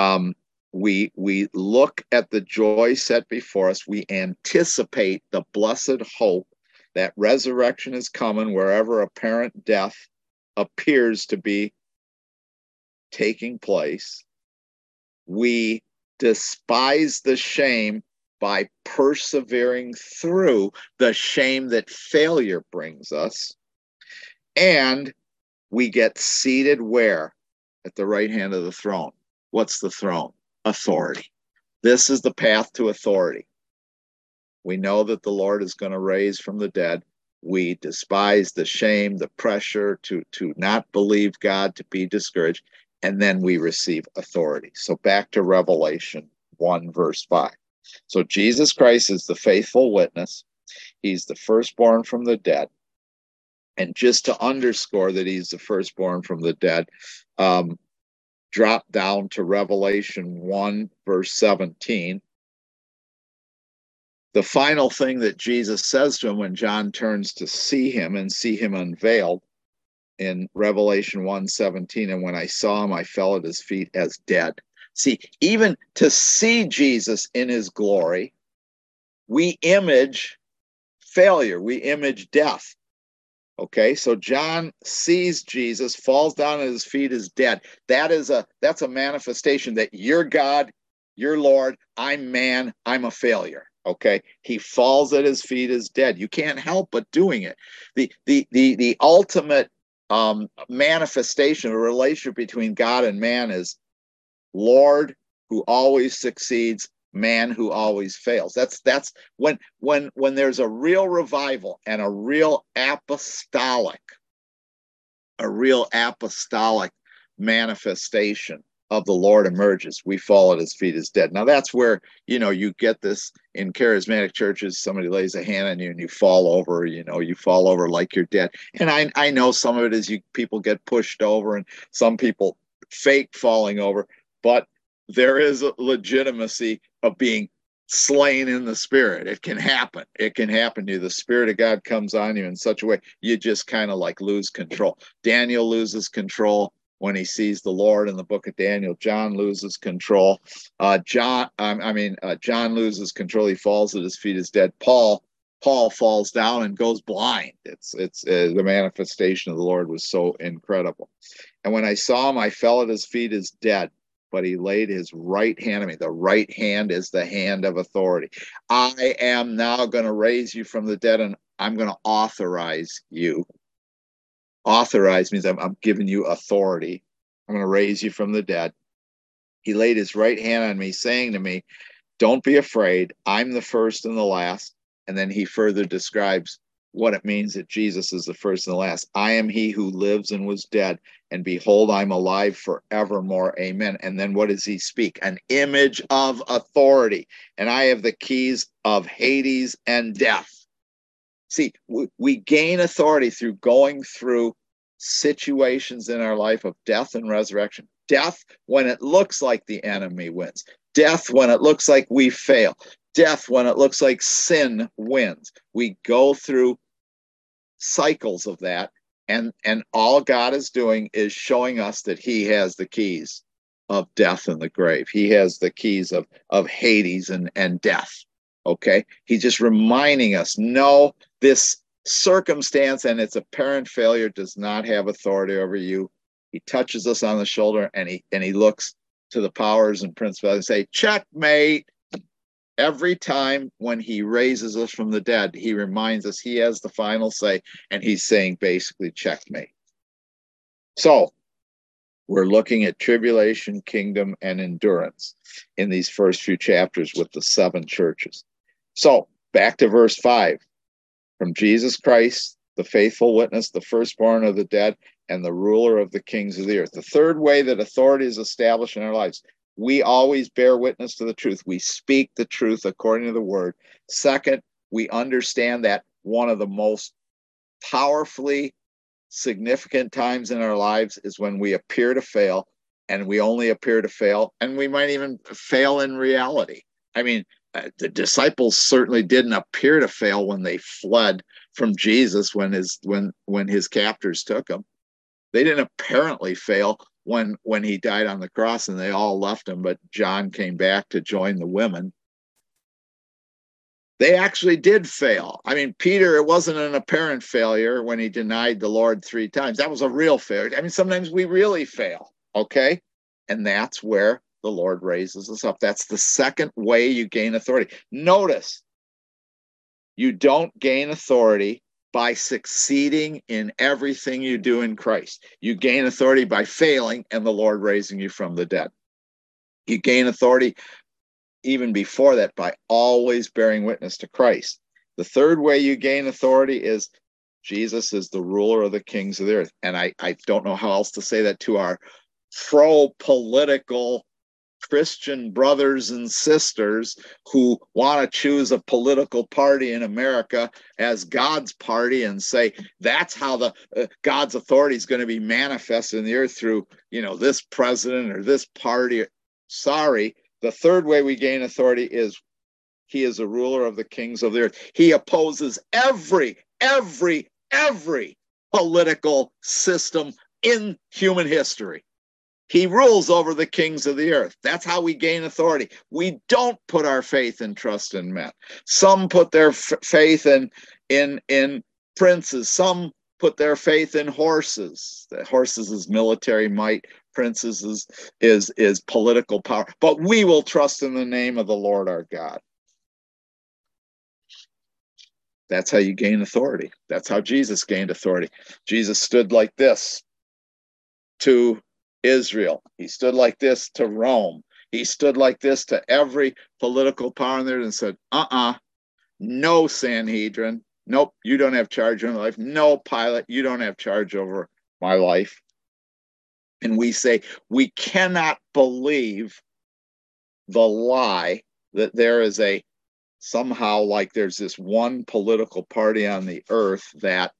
look at the joy set before us. We anticipate the blessed hope that resurrection is coming wherever apparent death appears to be taking place. We despise the shame by persevering through the shame that failure brings us. And we get seated where? At the right hand of the throne. What's the throne? Authority. This is the path to authority. We know that the Lord is going to raise from the dead. We despise the shame, the pressure to not believe God, to be discouraged, and then we receive authority. So back to Revelation 1, verse 5. So Jesus Christ is the faithful witness. He's the firstborn from the dead. And just to underscore that he's the firstborn from the dead, drop down to Revelation 1, verse 17. The final thing that Jesus says to him when John turns to see him and see him unveiled in Revelation 1:17, and when I saw him, I fell at his feet as dead. See, even to see Jesus in his glory, we image failure, we image death. Okay, so John sees Jesus, falls down at his feet as dead. That's a manifestation that you're God, you're Lord, I'm man, I'm a failure. Okay, he falls at his feet as dead. You can't help but doing it. The ultimate manifestation of a relationship between God and man is Lord who always succeeds, man who always fails. That's when there's a real revival and a real apostolic manifestation of the Lord emerges. We fall at his feet as dead. Now that's where, you get this in charismatic churches. Somebody lays a hand on you and you fall over, you fall over like you're dead. And I know some of it is people get pushed over and some people fake falling over, but there is a legitimacy of being slain in the spirit. It can happen. It can happen to you. The Spirit of God comes on you in such a way, you just kind of like lose control. Daniel loses control when he sees the Lord in the book of Daniel. John loses control. John loses control. He falls at his feet as dead. Paul falls down and goes blind. It's the manifestation of the Lord was so incredible. And when I saw him, I fell at his feet as dead. But he laid his right hand on me. The right hand is the hand of authority. I am now going to raise you from the dead, and I'm going to authorize you. Authorize means I'm giving you authority. I'm going to raise you from the dead. He laid his right hand on me, saying to me, don't be afraid. I'm the first and the last. And then he further describes what it means that Jesus is the first and the last. I am he who lives and was dead, and behold, I'm alive forevermore. Amen. And then what does he speak? An image of authority. And I have the keys of Hades and death. See, we gain authority through going through situations in our life of death and resurrection. Death when it looks like the enemy wins. Death when it looks like we fail. Death when it looks like sin wins. We go through cycles of that, and all God is doing is showing us that he has the keys of death and the grave. He has the keys of Hades and death. Okay, he's just reminding us, no, this circumstance and its apparent failure does not have authority over you. He touches us on the shoulder and he looks to the powers and principalities and say, checkmate. Every time when he raises us from the dead, he reminds us he has the final say, and he's saying basically checkmate. So we're looking at tribulation, kingdom, and endurance in these first few chapters with the 7 churches. So back to verse 5. From Jesus Christ, the faithful witness, the firstborn of the dead, and the ruler of the kings of the earth. The third way that authority is established in our lives, we always bear witness to the truth. We speak the truth according to the word. Second, we understand that one of the most powerfully significant times in our lives is when we appear to fail, and we only appear to fail, and we might even fail in reality. I mean, the disciples certainly didn't appear to fail when they fled from Jesus when his captors took him. They didn't apparently fail when he died on the cross and they all left him, but John came back to join the women. They actually did fail. I mean, Peter, it wasn't an apparent failure when he denied the Lord 3 times. That was a real failure. I mean, sometimes we really fail, okay? And that's where the Lord raises us up. That's the second way you gain authority. Notice, you don't gain authority by succeeding in everything you do in Christ. You gain authority by failing and the Lord raising you from the dead. You gain authority even before that by always bearing witness to Christ. The third way you gain authority is Jesus is the ruler of the kings of the earth. And I don't know how else to say that to our pro-political Christian brothers and sisters who want to choose a political party in America as God's party and say that's how the God's authority is going to be manifested in the earth through, this president or this party. Sorry, the third way we gain authority is he is a ruler of the kings of the earth. He opposes every political system in human history. He rules over the kings of the earth. That's how we gain authority. We don't put our faith and trust in men. Some put their faith in princes. Some put their faith in horses. The horses is military might. Princes is political power. But we will trust in the name of the Lord our God. That's how you gain authority. That's how Jesus gained authority. Jesus stood like this to Israel. He stood like this to Rome. He stood like this to every political power in there and said, no Sanhedrin. Nope, you don't have charge over my life. No Pilate, you don't have charge over my life. And we say, we cannot believe the lie that there is somehow like there's this one political party on the earth that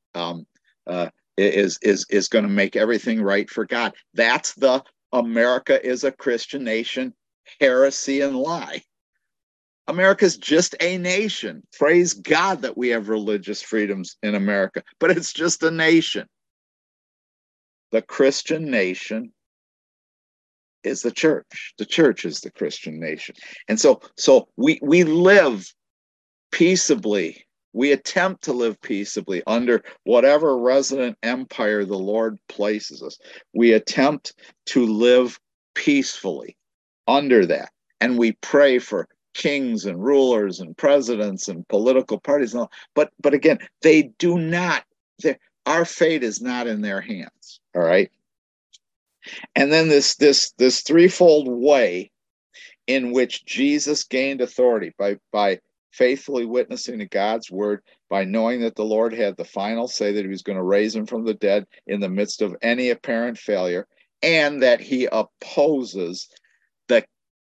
is going to make everything right for God. That's the America is a Christian nation heresy and lie. America's just a nation. Praise God that we have religious freedoms in America, but it's just a nation. The Christian nation is the church. The church is the Christian nation. And so we live peaceably. We attempt to live peaceably under whatever resident empire the Lord places us. We attempt to live peacefully under that. And we pray for kings and rulers and presidents and political parties and all. But again, they do not, our fate is not in their hands. All right. And then this threefold way in which Jesus gained authority by faithfully witnessing to God's word, by knowing that the Lord had the final say, that he was going to raise him from the dead in the midst of any apparent failure, and that he opposes the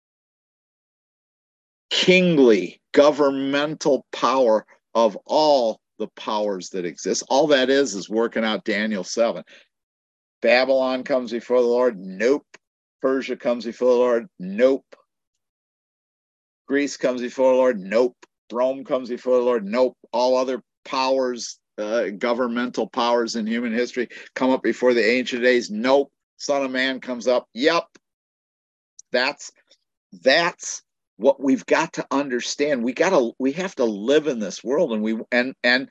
kingly governmental power of all the powers that exist. All that is working out Daniel 7. Babylon comes before the Lord. Nope. Persia comes before the Lord. Nope. Greece comes before the Lord. Nope. Rome comes before the Lord. Nope. All other powers, governmental powers in human history come up before the Ancient Days. Nope. Son of Man comes up. Yep. That's what we've got to understand. We have to live in this world, and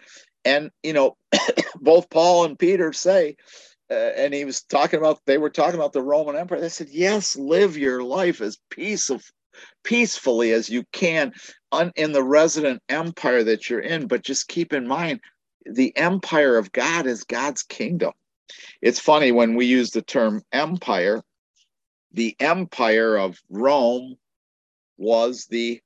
both Paul and Peter say, and they were talking about the Roman Empire. They said, yes, live your life as peacefully as you can in the resident empire that you're in, but just keep in mind the empire of God is God's kingdom. It's funny when we use the term empire, the empire of Rome was the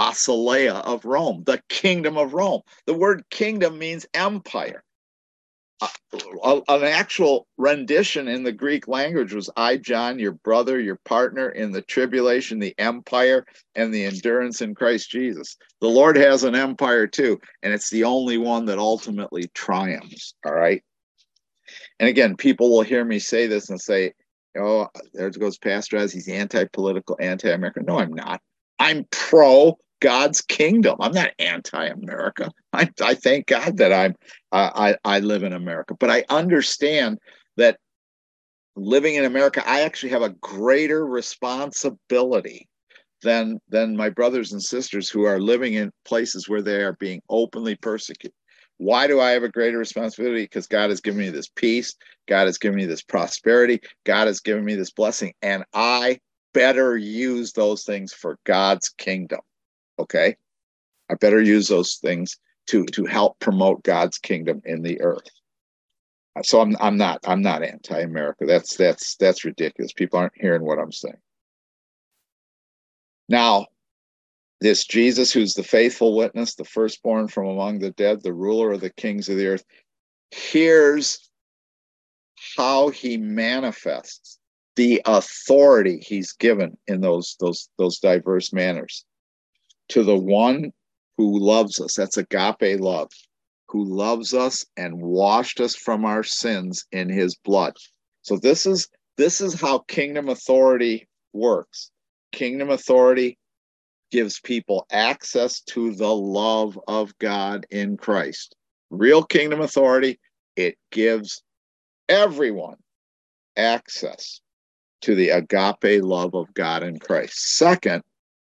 basileia of Rome, the kingdom of Rome. The word kingdom means empire. an actual rendition in the Greek language was, I, John, your brother, your partner in the tribulation, the empire, and the endurance in Christ Jesus. The Lord has an empire too, and it's the only one that ultimately triumphs. All right. And again, people will hear me say this and say, oh, there goes Pastor Az. He's anti-political, anti-American. No, I'm not. I'm pro God's kingdom. I'm not anti-America. I thank God that I live in America. But I understand that living in America, I actually have a greater responsibility than my brothers and sisters who are living in places where they are being openly persecuted. Why do I have a greater responsibility? Because God has given me this peace. God has given me this prosperity. God has given me this blessing. And I better use those things for God's kingdom. Okay? I better use those things to help promote God's kingdom in the earth. So I'm not anti-America. That's ridiculous. People aren't hearing what I'm saying. Now, this Jesus, who's the faithful witness, the firstborn from among the dead, the ruler of the kings of the earth, here's how he manifests the authority he's given in those diverse manners. To the one who loves us, that's agape love, who loves us and washed us from our sins in his blood. So this is how kingdom authority works. Kingdom authority gives people access to the love of God in Christ. Real kingdom authority, it gives everyone access to the agape love of God in Christ. Second,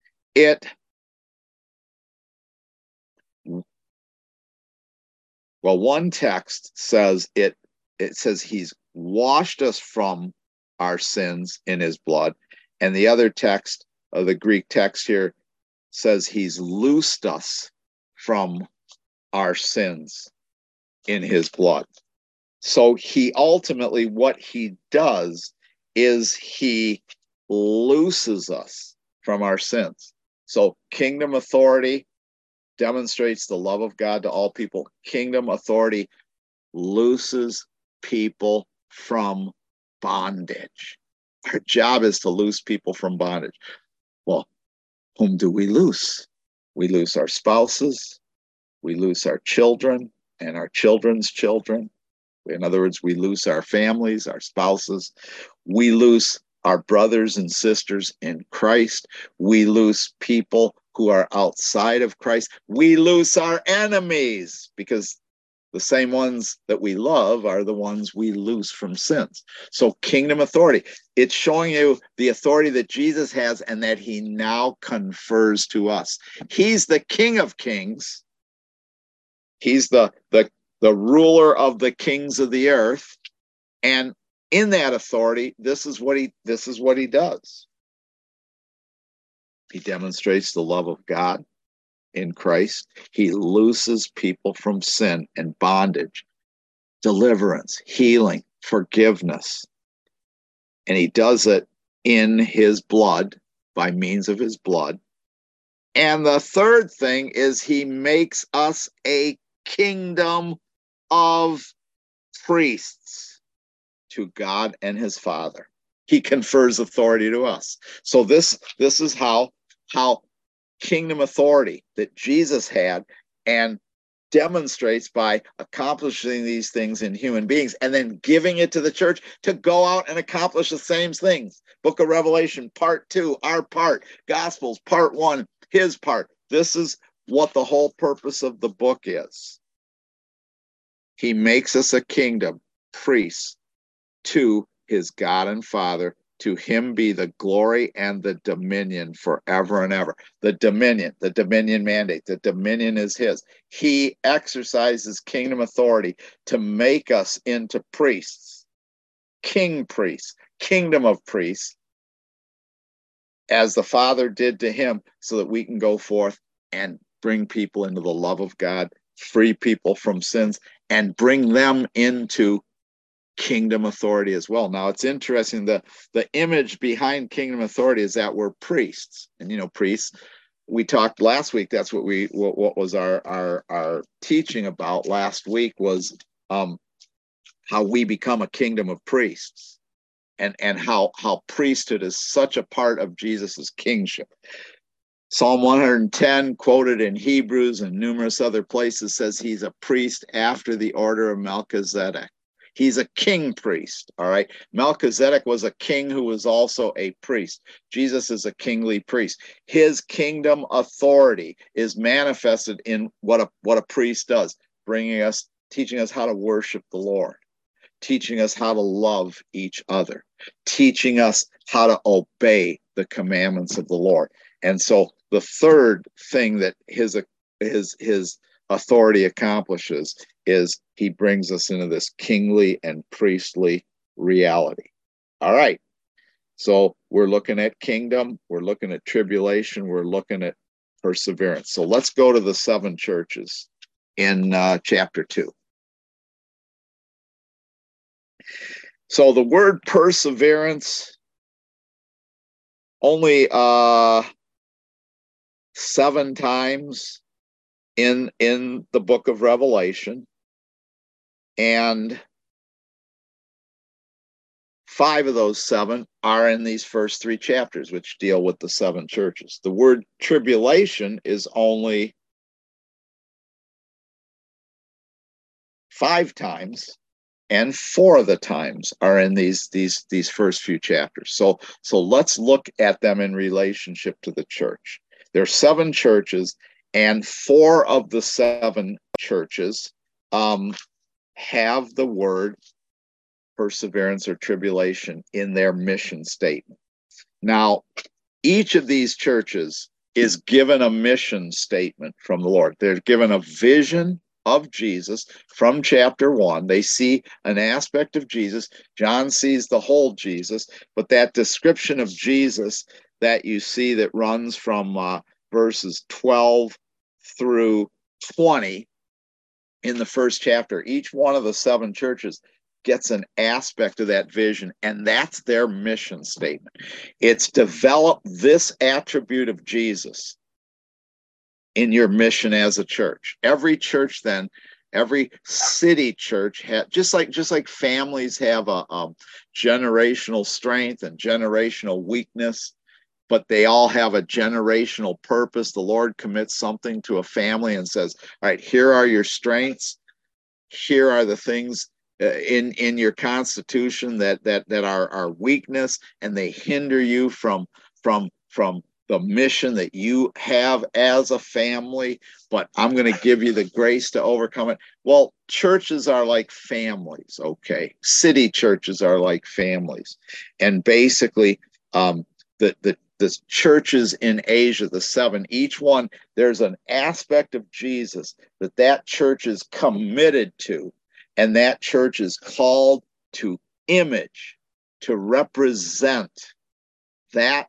one text says it says he's washed us from our sins in his blood, and the other text of the Greek text here says he's loosed us from our sins in his blood. So he ultimately, what he does is he looses us from our sins. So kingdom authority demonstrates the love of God to all people. Kingdom authority looses people from bondage. Our job is to loose people from bondage. Well, whom do we loose? We loose our spouses, we loose our children and our children's children. In other words, we loose our families, our spouses. We loose our brothers and sisters in Christ. We loose people who are outside of Christ. We loose our enemies, because the same ones that we love are the ones we loose from sins. So kingdom authority, it's showing you the authority that Jesus has and that he now confers to us. He's the King of Kings. He's the ruler of the kings of the earth. And in that authority, this is what he does. He demonstrates the love of God in Christ. He looses people from sin and bondage, deliverance, healing, forgiveness. And he does it in his blood, by means of his blood. And the third thing is he makes us a kingdom of priests to God and his Father. He confers authority to us. So this is how kingdom authority that Jesus had and demonstrates by accomplishing these things in human beings and then giving it to the church to go out and accomplish the same things. Book of Revelation, part 2, our part. Gospels, part 1, his part. This is what the whole purpose of the book is. He makes us a kingdom, priests to his God and Father. To him be the glory and the dominion forever and ever. The dominion mandate, the dominion is his. He exercises kingdom authority to make us into priests, king priests, kingdom of priests, as the Father did to him, so that we can go forth and bring people into the love of God, free people from sins, and bring them into kingdom authority as well. Now it's interesting, the image behind kingdom authority is that we're priests. And priests, we talked last week, that's what was our teaching about last week was how we become a kingdom of priests, and how priesthood is such a part of Jesus's kingship. Psalm 110, quoted in Hebrews and numerous other places, says he's a priest after the order of Melchizedek. He's a king priest, all right? Melchizedek was a king who was also a priest. Jesus is a kingly priest. His kingdom authority is manifested in what a priest does, teaching us how to worship the Lord, teaching us how to love each other, teaching us how to obey the commandments of the Lord. And so the third thing that his authority accomplishes is he brings us into this kingly and priestly reality. All right. So we're looking at kingdom, we're looking at tribulation, we're looking at perseverance. So let's go to the 7 churches in chapter 2. So the word perseverance only 7 times in the book of Revelation, and 5 of those 7 are in these first 3 chapters, which deal with the 7 churches. The word tribulation is only 5 times, and 4 of the times are in these first few chapters. So let's look at them in relationship to the church. There are 7 churches, and 4 of the 7 churches have the word perseverance or tribulation in their mission statement. Now, each of these churches is given a mission statement from the Lord. They're given a vision of Jesus from chapter 1. They see an aspect of Jesus. John sees the whole Jesus, but that description of Jesus that you see that runs from verses 12 through 20 in the first chapter, each one of the 7 churches gets an aspect of that vision, and that's their mission statement. It's develop this attribute of Jesus in your mission as a church. Every church, then, every city church just like families have a generational strength and generational weakness, but they all have a generational purpose. The Lord commits something to a family and says, all right, here are your strengths. Here are the things in your constitution that are weakness, and they hinder you from the mission that you have as a family, but I'm going to give you the grace to overcome it. Well, churches are like families, okay? City churches are like families. And basically, the churches in Asia, the 7, each one, there's an aspect of Jesus that church is committed to, and that church is called to image, to represent that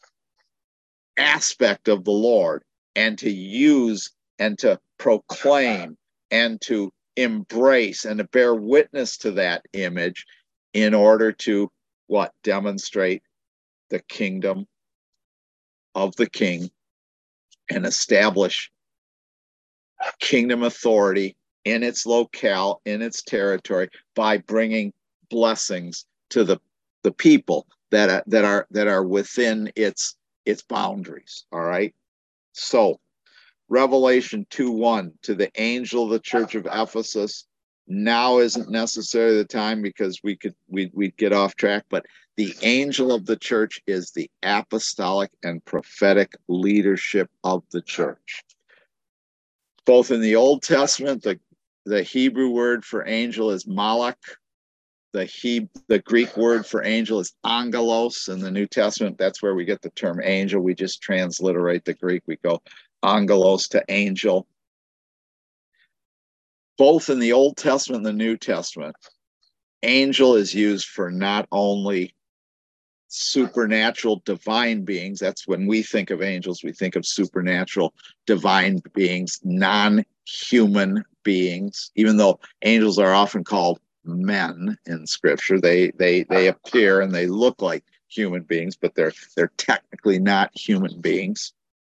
aspect of the Lord, and to use and to proclaim and to embrace and to bear witness to that image in order to what? Demonstrate the kingdom of the King and establish kingdom authority in its locale, in its territory, by bringing blessings to the people that are within its boundaries. All right. So Revelation 2:1, to the angel of the church of Ephesus. Now isn't necessarily the time because we'd get off track, but the angel of the church is the apostolic and prophetic leadership of the church. Both in the Old Testament, the Hebrew word for angel is malach. The Greek word for angel is angelos. In the New Testament, that's where we get the term angel. We just transliterate the Greek. We go angelos to angel. Both in the Old Testament and the New Testament, angel is used for not only supernatural divine beings. That's when we think of angels, we think of supernatural divine beings, non-human beings, even though angels are often called men in Scripture. They appear and they look like human beings, but they're technically not human beings.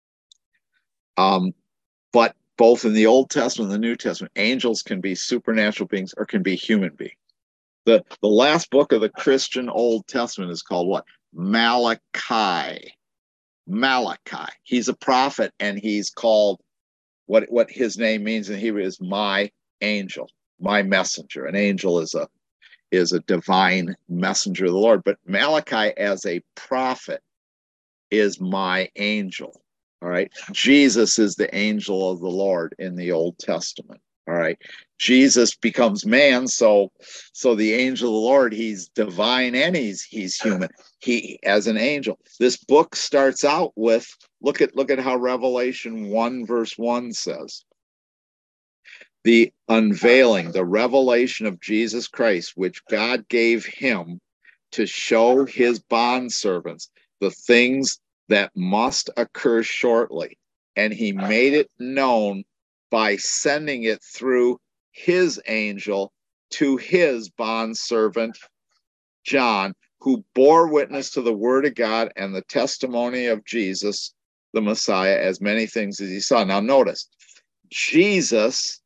But both in the Old Testament and the New Testament, angels can be supernatural beings or can be human beings. The last book of the Christian Old Testament is called what? Malachi. Malachi. He's a prophet, and he's called what his name means in Hebrew is my angel, my messenger. An angel is a divine messenger of the Lord, but Malachi as a prophet is my angel. All right. Jesus is the angel of the Lord in the Old Testament. All right. Jesus becomes man, so the angel of the Lord, he's divine and he's human. He as an angel. This book starts out with look at how Revelation 1 verse 1 says. The unveiling, the revelation of Jesus Christ, which God gave him to show his bondservants the things that must occur shortly. And he made it known by sending it through his angel to his bondservant John, who bore witness to the word of God and the testimony of Jesus, the Messiah, as many things as he saw. Now notice, Jesus,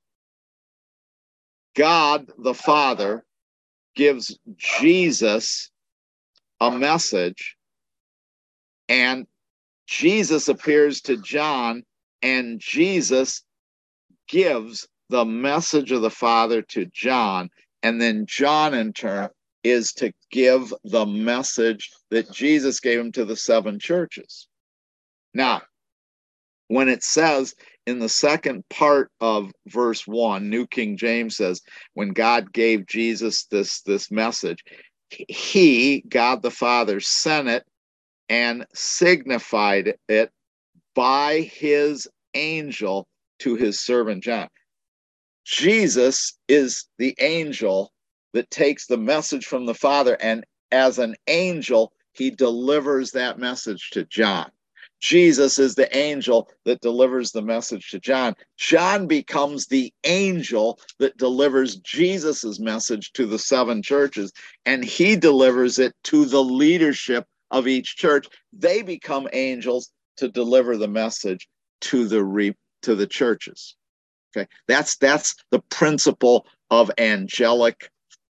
God the Father, gives Jesus a message, and Jesus appears to John, and Jesus gives the message of the Father to John, and then John in turn is to give the message that Jesus gave him to the 7 churches. Now, when it says in the second part of verse 1, New King James says, when God gave Jesus this message, he, God the Father, sent it and signified it by his angel to his servant John. Jesus is the angel that takes the message from the Father, and as an angel, he delivers that message to John. Jesus is the angel that delivers the message to John. John becomes the angel that delivers Jesus's message to the 7 churches, and he delivers it to the leadership of each church. They become angels to deliver the message to the churches. Okay, that's the principle of angelic.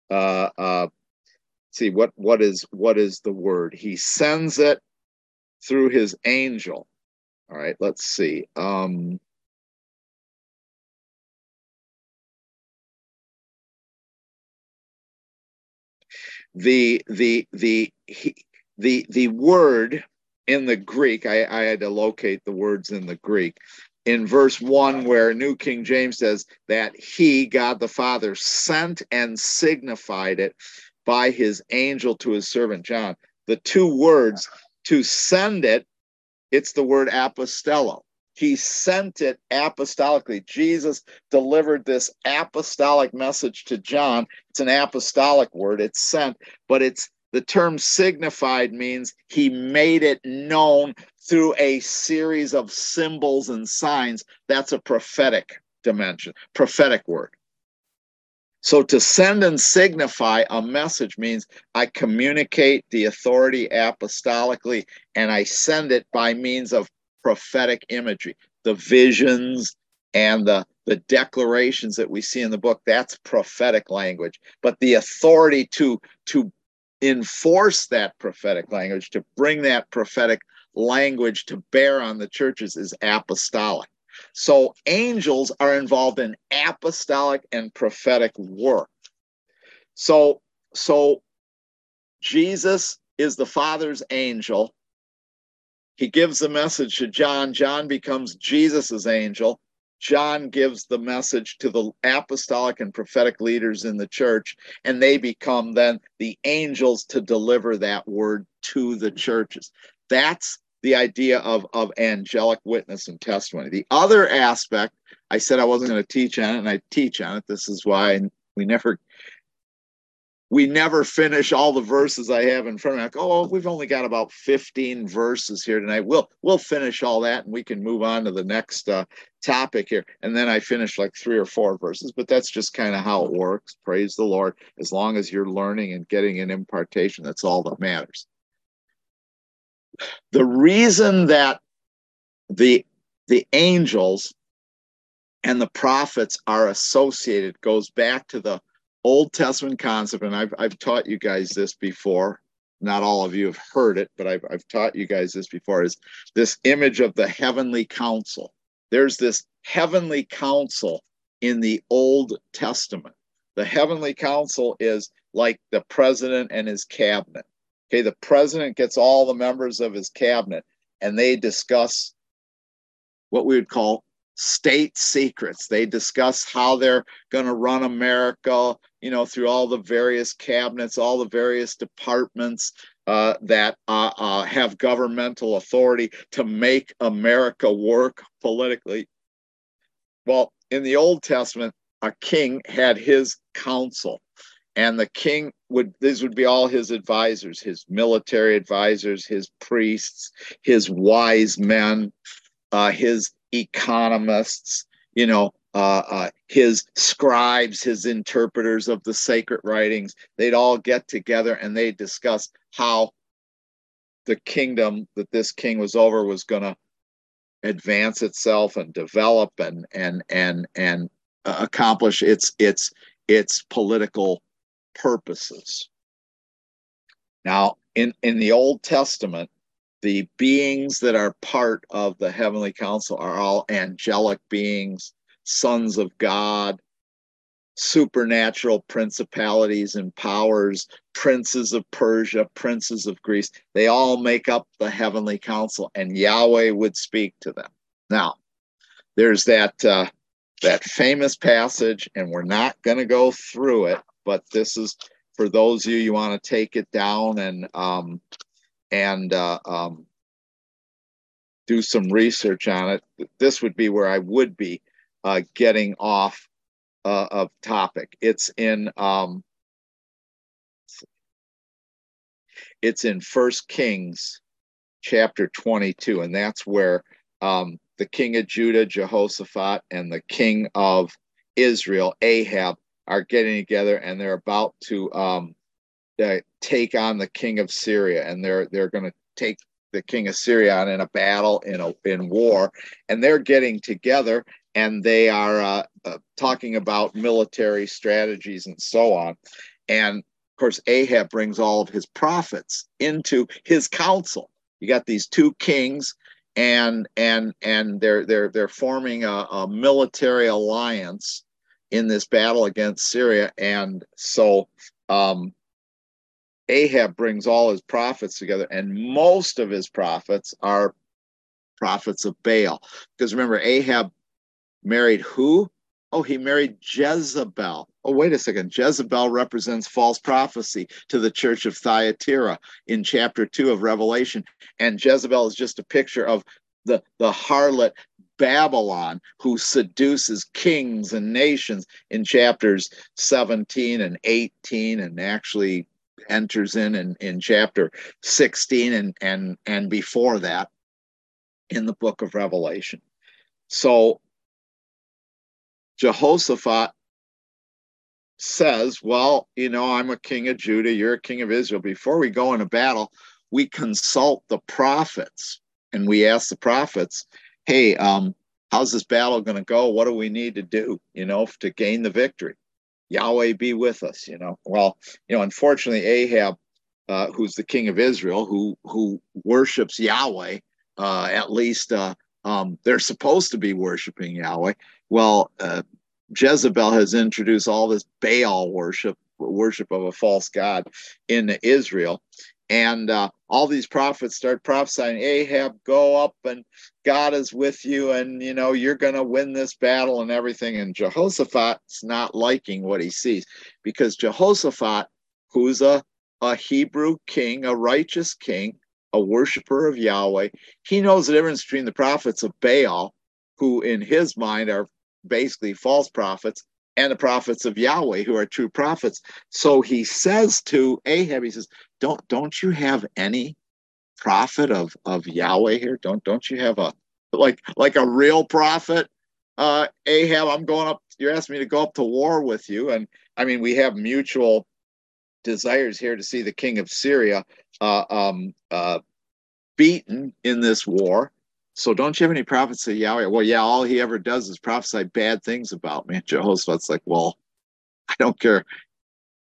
See what is the word? He sends it through his angel. All right, let's see. The word in the Greek, I had to locate the words in the Greek. In verse 1, where New King James says that he, God the Father, sent and signified it by his angel to his servant John. The 2 words, to send it, it's the word apostello. He sent it apostolically. Jesus delivered this apostolic message to John. It's an apostolic word. It's sent, but the term signified means he made it known through a series of symbols and signs. That's a prophetic dimension, prophetic word. So to send and signify a message means I communicate the authority apostolically, and I send it by means of prophetic imagery. The visions and the declarations that we see in the book, that's prophetic language. But the authority to enforce that prophetic language, to bring that prophetic language to bear on the churches, is apostolic. So angels are involved in apostolic and prophetic work. So Jesus is the Father's angel. He gives the message to John. John becomes Jesus's angel. John gives the message to the apostolic and prophetic leaders in the church, and they become then the angels to deliver that word to the churches. That's the idea of angelic witness and testimony. The other aspect, I said I wasn't going to teach on it, and I teach on it. This is why we never finish all the verses I have in front of me. Like, oh, we've only got about 15 verses here tonight. We'll finish all that, and we can move on to the next topic here. And then I finish like 3 or 4 verses, but that's just kind of how it works. Praise the Lord. As long as you're learning and getting an impartation, that's all that matters. The reason that the angels and the prophets are associated goes back to the Old Testament concept, and I've taught you guys this before. Not all of you have heard it, but I've taught you guys this before, is this image of the heavenly council. There's this heavenly council in the Old Testament. The heavenly council is like the president and his cabinet. Okay, the president gets all the members of his cabinet and they discuss what we would call state secrets. They discuss how they're going to run America, through all the various cabinets, all the various departments that have governmental authority to make America work politically. Well, in the Old Testament, a king had his council, and the king these would be all his advisors, his military advisors, his priests, his wise men, his economists, his scribes, his interpreters of the sacred writings. They'd all get together and they'd discuss how the kingdom that this king was over was going to advance itself and develop and accomplish its political purposes. Now, in the Old Testament, the beings that are part of the heavenly council are all angelic beings, sons of God, supernatural principalities and powers, princes of Persia, princes of Greece. They all make up the heavenly council, and Yahweh would speak to them. Now, there's that famous passage, and we're not going to go through it, but this is for those of you want to take it down and do some research on it. This would be where I would be getting off of topic. It's in 1 Kings chapter 22, and that's where the king of Judah, Jehoshaphat, and the king of Israel, Ahab, are getting together, and they're about to take on the king of Syria, and they're going to take the king of Syria on in a battle, in war, and they're getting together, and they are talking about military strategies and so on. And of course, Ahab brings all of his prophets into his council. You got these two kings, and they're forming a military alliance in this battle against Syria. And so Ahab brings all his prophets together, and most of his prophets are prophets of Baal. Because remember, Ahab married who? Oh, he married Jezebel. Oh, wait a second. Jezebel represents false prophecy to the church of Thyatira in chapter 2 of Revelation. And Jezebel is just a picture of the harlot Babylon, who seduces kings and nations in chapters 17 and 18, and actually enters in chapter 16 and before that in the book of Revelation. So Jehoshaphat says, well, I'm a king of Judah, you're a king of Israel. Before we go into battle, we consult the prophets, and we ask the prophets, hey, how's this battle going to go? What do we need to do, to gain the victory? Yahweh be with us, Well, unfortunately, Ahab, who's the king of Israel, who worships Yahweh, at least they're supposed to be worshiping Yahweh. Well, Jezebel has introduced all this Baal worship of a false god into Israel. And all these prophets start prophesying, Ahab, go up and God is with you, and you're going to win this battle and everything. And Jehoshaphat's not liking what he sees, because Jehoshaphat, who's a Hebrew king, a righteous king, a worshiper of Yahweh, he knows the difference between the prophets of Baal, who in his mind are basically false prophets, and the prophets of Yahweh, who are true prophets. So he says to Ahab, he says, don't you have any prophet of Yahweh here? Don't you have a like a real prophet? Ahab, I'm going up, you're asking me to go up to war with you. And I mean, we have mutual desires here to see the king of Syria beaten in this war. So don't you have any prophets of Yahweh? Well, yeah, all he ever does is prophesy bad things about me. And Jehoshaphat's like, well, I don't care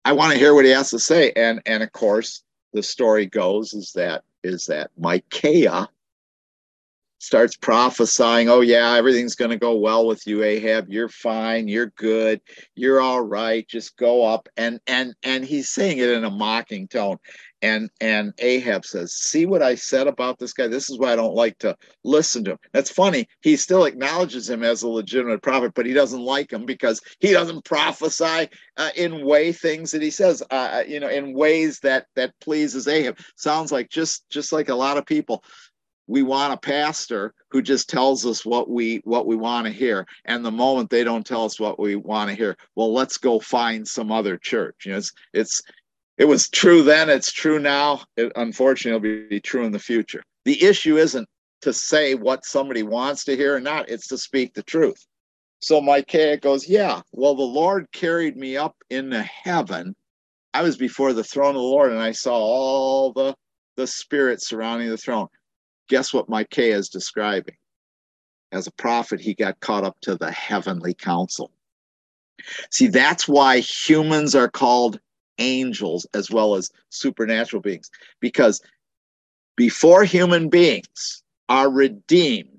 I want to hear what he has to say. And of course, the story goes is that Micaiah starts prophesying, oh yeah, everything's going to go well with you, Ahab. You're fine. You're good. You're all right. Just go up. And he's saying it in a mocking tone. And Ahab says, see what I said about this guy? This is why I don't like to listen to him. That's funny. He still acknowledges him as a legitimate prophet, but he doesn't like him because he doesn't prophesy in things that he says, in ways that pleases Ahab. Sounds like just like a lot of people. We want a pastor who just tells us what we want to hear. And the moment they don't tell us what we want to hear, well, let's go find some other church. It was true then, it's true now. It unfortunately will be true in the future. The issue isn't to say what somebody wants to hear or not, it's to speak the truth. So Micaiah goes, yeah, well, the Lord carried me up into heaven. I was before the throne of the Lord, and I saw all the spirits surrounding the throne. Guess what Micaiah is describing? As a prophet, he got caught up to the heavenly council. See, that's why humans are called angels as well as supernatural beings, because before human beings are redeemed,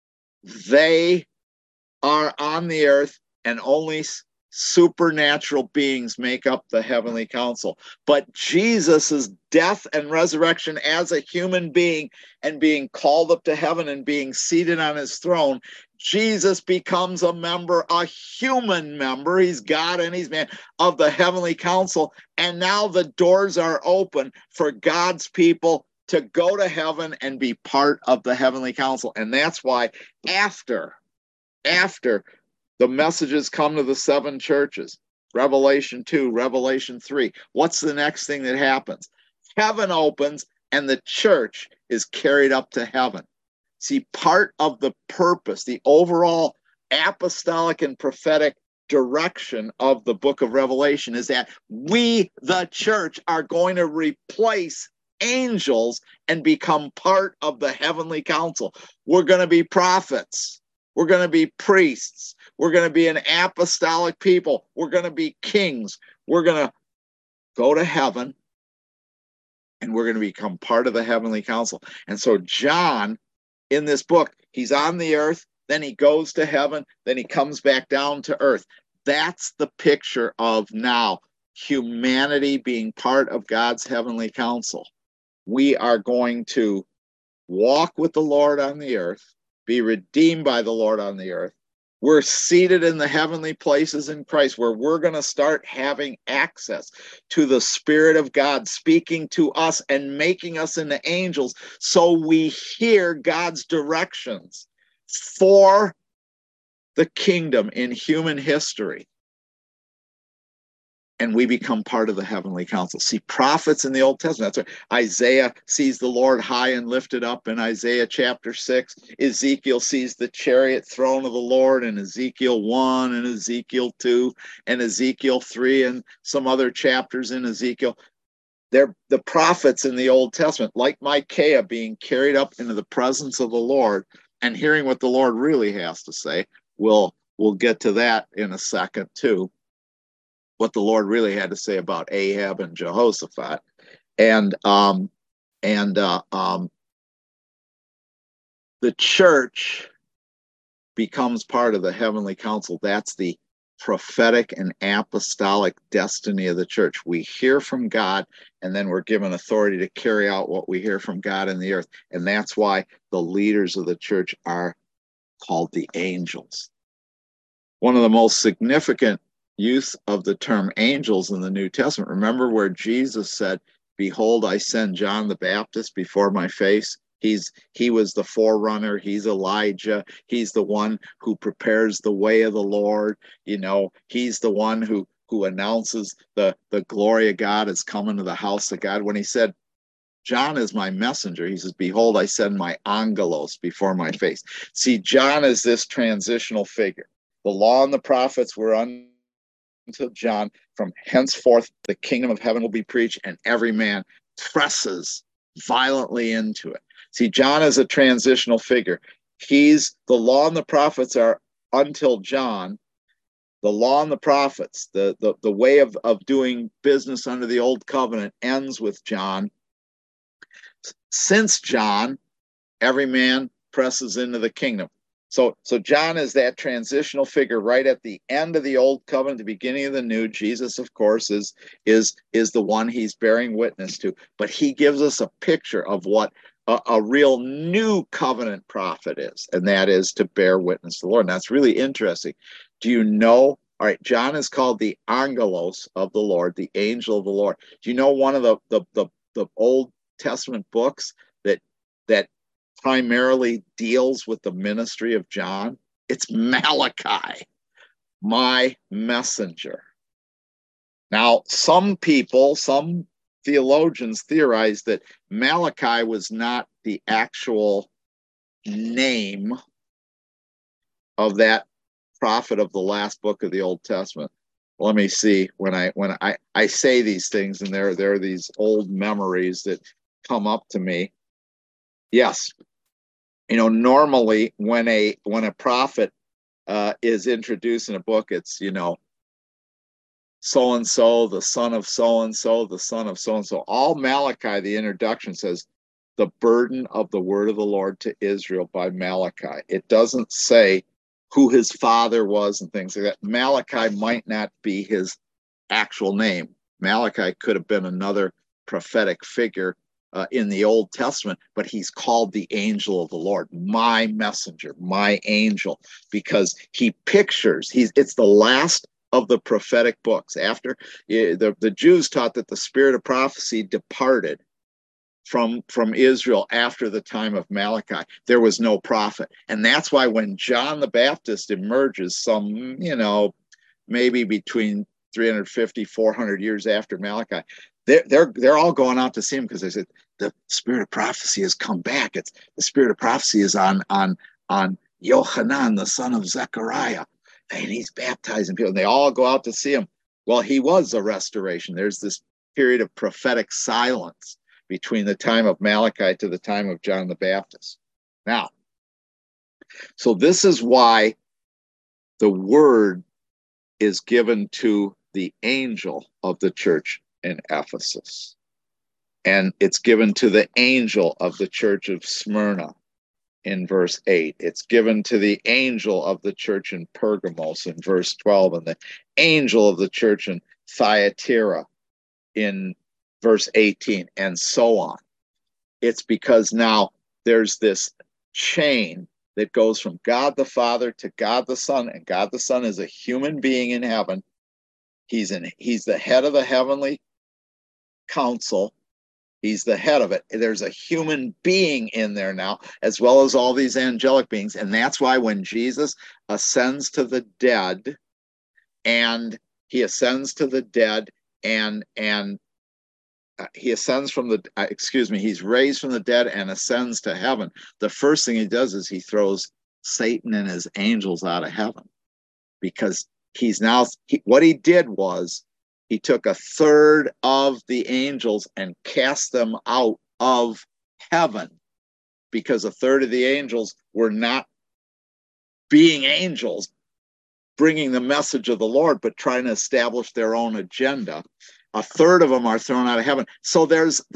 they are on the earth, and only supernatural beings make up the heavenly council. But Jesus's death and resurrection as a human being and being called up to heaven and being seated on his throne, Jesus becomes a human member. He's God and he's man of the heavenly council. And now the doors are open for God's people to go to heaven and be part of the heavenly council. And that's why after the messages come to the 7 churches, Revelation 2, Revelation 3. What's the next thing that happens? Heaven opens and the church is carried up to heaven. See, part of the purpose, the overall apostolic and prophetic direction of the book of Revelation is that we, the church, are going to replace angels and become part of the heavenly council. We're going to be prophets. We're going to be priests. We're going to be an apostolic people. We're going to be kings. We're going to go to heaven, and we're going to become part of the heavenly council. And so John, in this book, he's on the earth, then he goes to heaven, then he comes back down to earth. That's the picture of now humanity being part of God's heavenly council. We are going to walk with the Lord on the earth, be redeemed by the Lord on the earth. We're seated in the heavenly places in Christ, where we're going to start having access to the Spirit of God speaking to us and making us into angels, so we hear God's directions for the kingdom in human history. And we become part of the heavenly council. See, prophets in the Old Testament, that's why Isaiah sees the Lord high and lifted up in Isaiah chapter 6. Ezekiel sees the chariot throne of the Lord in Ezekiel 1 and Ezekiel 2 and Ezekiel 3 and some other chapters in Ezekiel. They're the prophets in the Old Testament, like Micaiah, being carried up into the presence of the Lord and hearing what the Lord really has to say. We'll get to that in a second too, what the Lord really had to say about Ahab and Jehoshaphat. And the church becomes part of the heavenly council. That's the prophetic and apostolic destiny of the church. We hear from God, and then we're given authority to carry out what we hear from God in the earth. And that's why the leaders of the church are called the angels. One of the most significant use of the term angels in the New Testament. Remember where Jesus said, behold, I send John the Baptist before my face. He was the forerunner. He's Elijah. He's the one who prepares the way of the Lord. He's the one who announces the glory of God is coming to the house of God. When he said, John is my messenger, he says, behold, I send my angelos before my face. See, John is this transitional figure. The law and the prophets were until John. From henceforth the kingdom of heaven will be preached, and every man presses violently into it. See, John is a transitional figure. The law and the prophets are until John. the law and the prophets, the way of doing business under the old covenant ends with John. Since John, every man presses into the kingdom. So John is that transitional figure right at the end of the old covenant, the beginning of the new. Jesus, of course, is the one he's bearing witness to. But he gives us a picture of what a real new covenant prophet is, and that is to bear witness to the Lord. And that's really interesting. Do you know? All right, John is called the angelos of the Lord, the angel of the Lord. Do you know one of the Old Testament books that primarily deals with the ministry of John? It's Malachi, my messenger. Now, some theologians theorize that Malachi was not the actual name of that prophet of the last book of the Old Testament. Let me see. When I say these things, and there are these old memories that come up to me. Yes, normally when a prophet is introduced in a book, it's so and so, the son of so and so, the son of so and so. All Malachi, the introduction says, the burden of the word of the Lord to Israel by Malachi. It doesn't say who his father was and things like that. Malachi might not be his actual name. Malachi could have been another prophetic figure in the Old Testament, but he's called the angel of the Lord, my messenger, my angel, because he pictures, it's the last of the prophetic books. After the Jews taught that the spirit of prophecy departed from Israel after the time of Malachi. There was no prophet. And that's why when John the Baptist emerges some, maybe between 350, 400 years after Malachi, they're all going out to see him because they said, the spirit of prophecy has come back. It's the spirit of prophecy is on Yohanan, the son of Zechariah, and he's baptizing people. And they all go out to see him. Well, he was a restoration. There's this period of prophetic silence between the time of Malachi to the time of John the Baptist. Now, so this is why the word is given to the angel of the church in Ephesus. And it's given to the angel of the church of Smyrna in verse 8. It's given to the angel of the church in Pergamos in verse 12, and the angel of the church in Thyatira in verse 18, and so on. It's because now there's this chain that goes from God the Father to God the Son, and God the Son is a human being in heaven. He's the head of the heavenly council. He's the head of it. There's a human being in there now, as well as all these angelic beings. And that's why when Jesus ascends to the dead, and he ascends to the dead, and he ascends from the, he's raised from the dead and ascends to heaven. The first thing he does is he throws Satan and his angels out of heaven, because what he did was he took a third of the angels and cast them out of heaven, because a third of the angels were not being angels, bringing the message of the Lord, but trying to establish their own agenda. A third of them are thrown out of heaven. So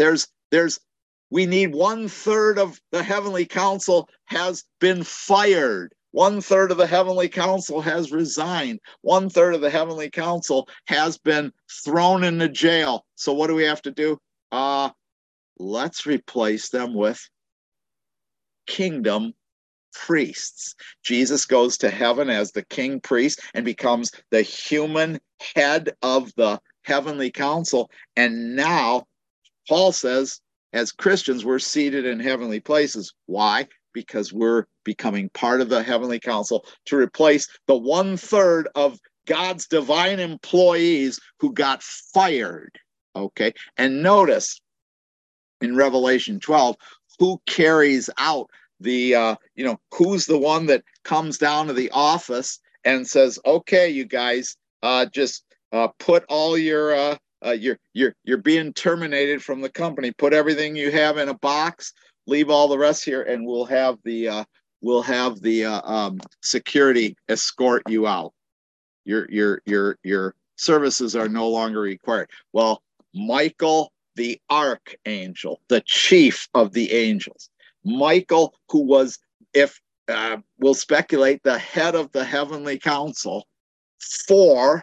we need 1/3 of the heavenly council has been fired. 1/3 of the heavenly council has resigned. 1/3 of the heavenly council has been thrown into jail. So what do we have to do? Let's replace them with kingdom priests. Jesus goes to heaven as the king priest and becomes the human head of the heavenly council. And now Paul says, as Christians, we're seated in heavenly places. Why? Because we're becoming part of the heavenly council to replace the 1/3 of God's divine employees who got fired. Okay. And notice in Revelation 12, who carries out the, who's the one that comes down to the office and says, okay, you guys, just put all you're being terminated from the company. Put everything you have in a box, leave all the rest here, and we'll have the security escort you out. Your services are no longer required. Well, Michael the archangel, the chief of the angels, Michael, who was, if we'll speculate, the head of the heavenly council for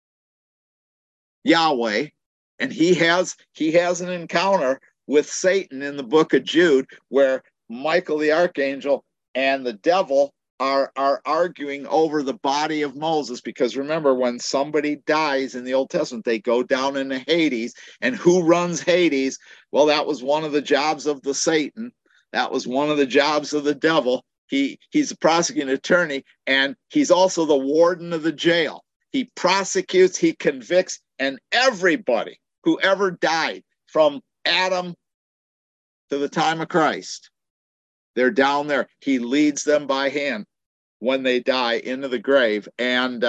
Yahweh, and he has an encounter with Satan in the book of Jude, where Michael the archangel and the devil are arguing over the body of Moses. Because remember, when somebody dies in the Old Testament, they go down into Hades. And who runs Hades? Well, that was one of the jobs of the Satan. That was one of the jobs of the devil. He's a prosecuting attorney, and he's also the warden of the jail. He prosecutes, he convicts, and everybody who ever died from Adam to the time of Christ, they're down there. He leads them by hand when they die into the grave. And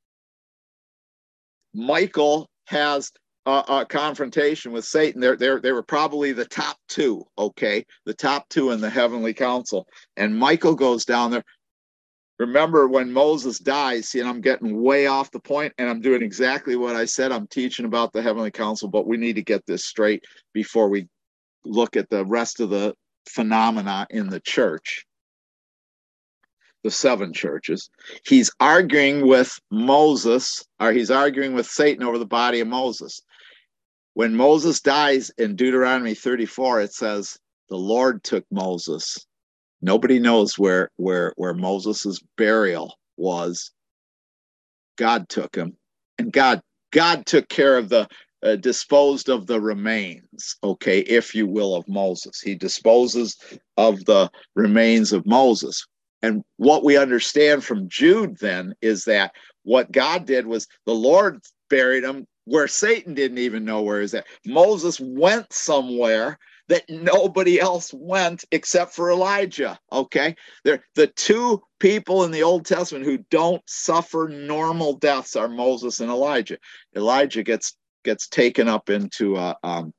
Michael has a confrontation with Satan. They were probably the top two, okay? The top two in the heavenly council. And Michael goes down there. Remember when Moses dies, see, and I'm getting way off the point, and I'm doing exactly what I said. I'm teaching about the heavenly council, but we need to get this straight before we look at the rest of the phenomena in the church, the seven churches. He's arguing with Moses, or he's arguing with Satan over the body of Moses. When Moses dies in Deuteronomy 34, it says, the Lord took Moses. Nobody knows where Moses's burial was. God took him, and God took care of the disposed of the remains, okay, if you will, of Moses. He disposes of the remains of Moses. And what we understand from Jude then is that what God did was the Lord buried him where Satan didn't even know where he's at. Moses went somewhere that nobody else went except for Elijah, okay? They're the two people in the Old Testament who don't suffer normal deaths are Moses and Elijah. Elijah gets taken up into a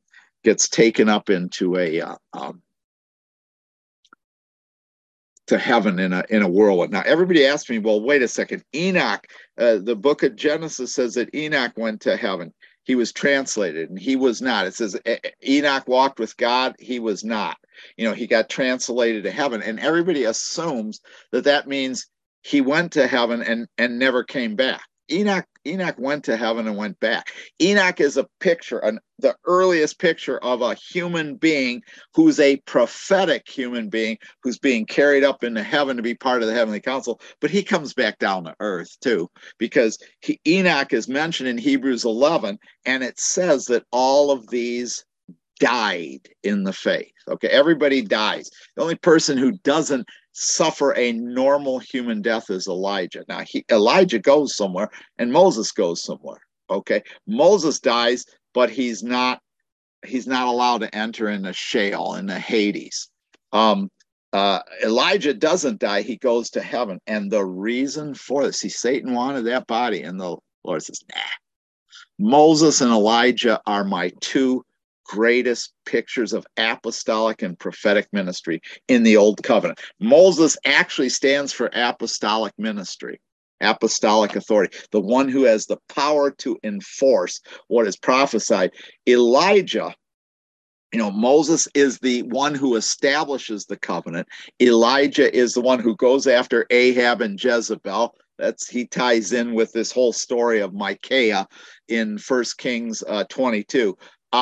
to heaven in a whirlwind. Now, everybody asks me, well, wait a second. Enoch, the book of Genesis says that Enoch went to heaven. He was translated, and he was not. It says Enoch walked with God. He was not. He got translated to heaven, and everybody assumes that means he went to heaven and never came back. Enoch went to heaven and went back. Enoch is a picture, the earliest picture of a human being who's a prophetic human being who's being carried up into heaven to be part of the heavenly council. But he comes back down to earth too, because Enoch is mentioned in Hebrews 11, and it says that all of these died in the faith. Okay, everybody dies. The only person who doesn't suffer a normal human death is Elijah. Now, Elijah goes somewhere, and Moses goes somewhere. Okay, Moses dies, but he's not allowed to enter into Sheol, into Hades. Elijah doesn't die; he goes to heaven, and the reason for this, see, Satan wanted that body, and the Lord says, "Nah." Moses and Elijah are my two greatest pictures of apostolic and prophetic ministry in the Old Covenant. Moses actually stands for apostolic ministry, apostolic authority, the one who has the power to enforce what is prophesied. Elijah, Moses is the one who establishes the covenant. Elijah is the one who goes after Ahab and Jezebel. He ties in with this whole story of Micaiah in 1 Kings 22.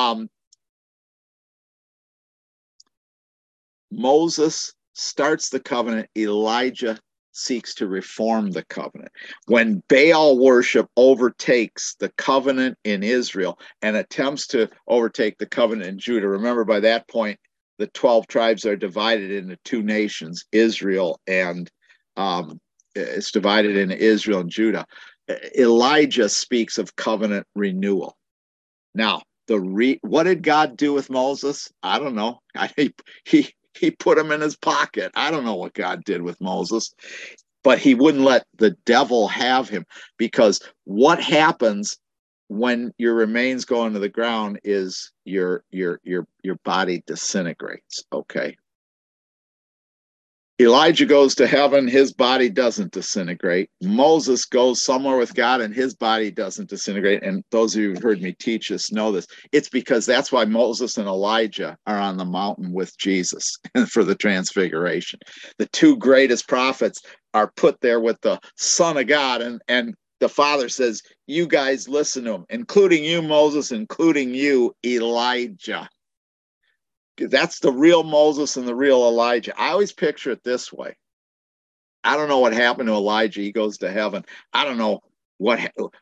Moses starts the covenant. Elijah seeks to reform the covenant. When Baal worship overtakes the covenant in Israel and attempts to overtake the covenant in Judah, remember by that point, the 12 tribes are divided into two nations, Israel and it's divided into Israel and Judah. Elijah speaks of covenant renewal. Now, what did God do with Moses? I don't know. He put him in his pocket. I don't know what God did with Moses, but he wouldn't let the devil have him, because what happens when your remains go into the ground is your body disintegrates. Okay. Elijah goes to heaven, his body doesn't disintegrate. Moses goes somewhere with God and his body doesn't disintegrate. And those of you who've heard me teach this know this. It's because that's why Moses and Elijah are on the mountain with Jesus for the transfiguration. The two greatest prophets are put there with the Son of God, and the Father says, you guys listen to him, including you, Moses, including you, Elijah. That's the real Moses and the real Elijah. I always picture it this way. I don't know what happened to Elijah. He goes to heaven. I don't know what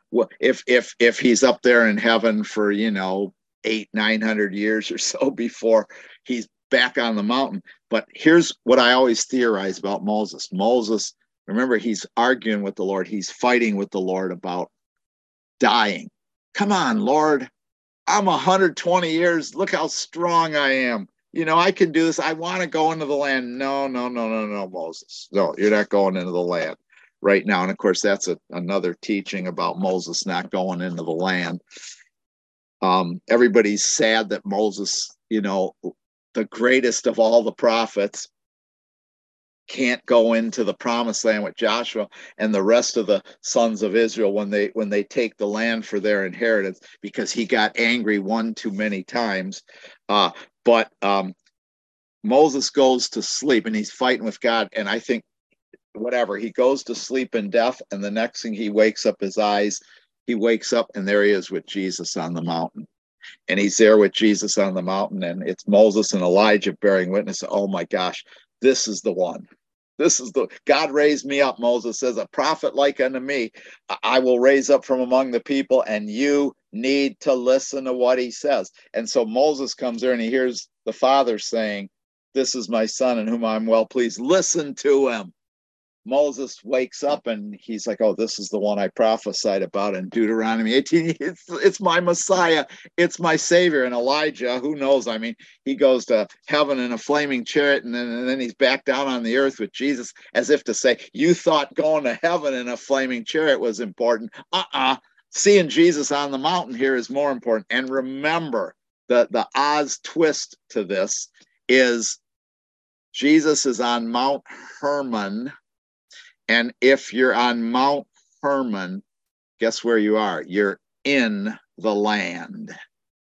if he's up there in heaven for 800-900 years or so before he's back on the mountain. But here's what I always theorize about Moses. Moses, remember, he's arguing with the Lord. He's fighting with the Lord about dying. Come on, Lord. I'm 120 years. Look how strong I am. I can do this. I want to go into the land. No, Moses. No, you're not going into the land right now. And of course, that's another teaching about Moses not going into the land. Everybody's sad that Moses, the greatest of all the prophets, can't go into the promised land with Joshua and the rest of the sons of Israel when they take the land for their inheritance, because he got angry one too many times. But Moses goes to sleep and he's fighting with God. And I think he goes to sleep in death. And the next thing he wakes up he wakes up and there he is with Jesus on the mountain. And he's there with Jesus on the mountain, and it's Moses and Elijah bearing witness. Oh my gosh, this is the one. God raised me up, Moses says, a prophet like unto me, I will raise up from among the people, and you need to listen to what he says. And so Moses comes there and he hears the Father saying, this is my son in whom I'm well pleased. Listen to him. Moses wakes up and he's like, oh, this is the one I prophesied about in Deuteronomy 18. It's my Messiah. It's my Savior. And Elijah, who knows? I mean, he goes to heaven in a flaming chariot, and then he's back down on the earth with Jesus, as if to say, you thought going to heaven in a flaming chariot was important. Seeing Jesus on the mountain here is more important. And remember, the Oz twist to this is Jesus is on Mount Hermon. And if you're on Mount Hermon, guess where you are? You're in the land.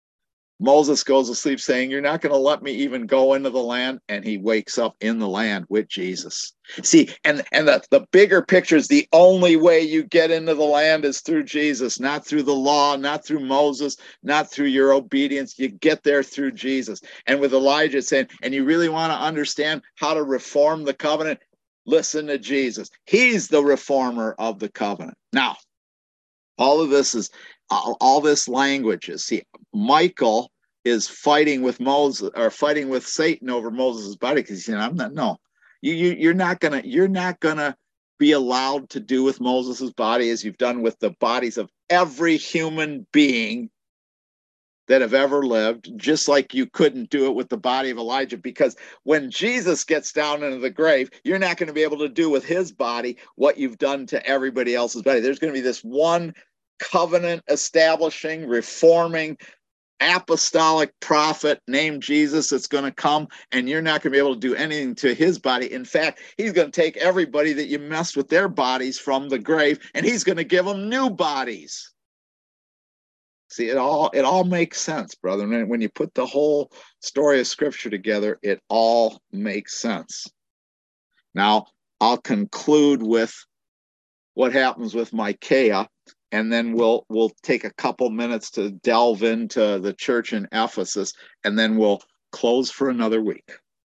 Moses goes to sleep saying, you're not going to let me even go into the land. And he wakes up in the land with Jesus. See, and the bigger picture is the only way you get into the land is through Jesus, not through the law, not through Moses, not through your obedience. You get there through Jesus. And with Elijah saying, and you really want to understand how to reform the covenant? Listen to Jesus. He's the reformer of the covenant. Now, all of this is, all this language is, see, Michael is fighting with Moses, or fighting with Satan over Moses' body, because he's saying, you're not gonna be allowed to do with Moses' body as you've done with the bodies of every human being that have ever lived, just like you couldn't do it with the body of Elijah, because when Jesus gets down into the grave, you're not going to be able to do with his body what you've done to everybody else's body. There's going to be this one covenant establishing, reforming, apostolic prophet named Jesus that's going to come, and you're not going to be able to do anything to his body. In fact, he's going to take everybody that you messed with their bodies from the grave, and he's going to give them new bodies. See, it all makes sense, brother. And when you put the whole story of Scripture together, it all makes sense. Now, I'll conclude with what happens with Micaiah, and then we'll take a couple minutes to delve into the church in Ephesus, and then we'll close for another week,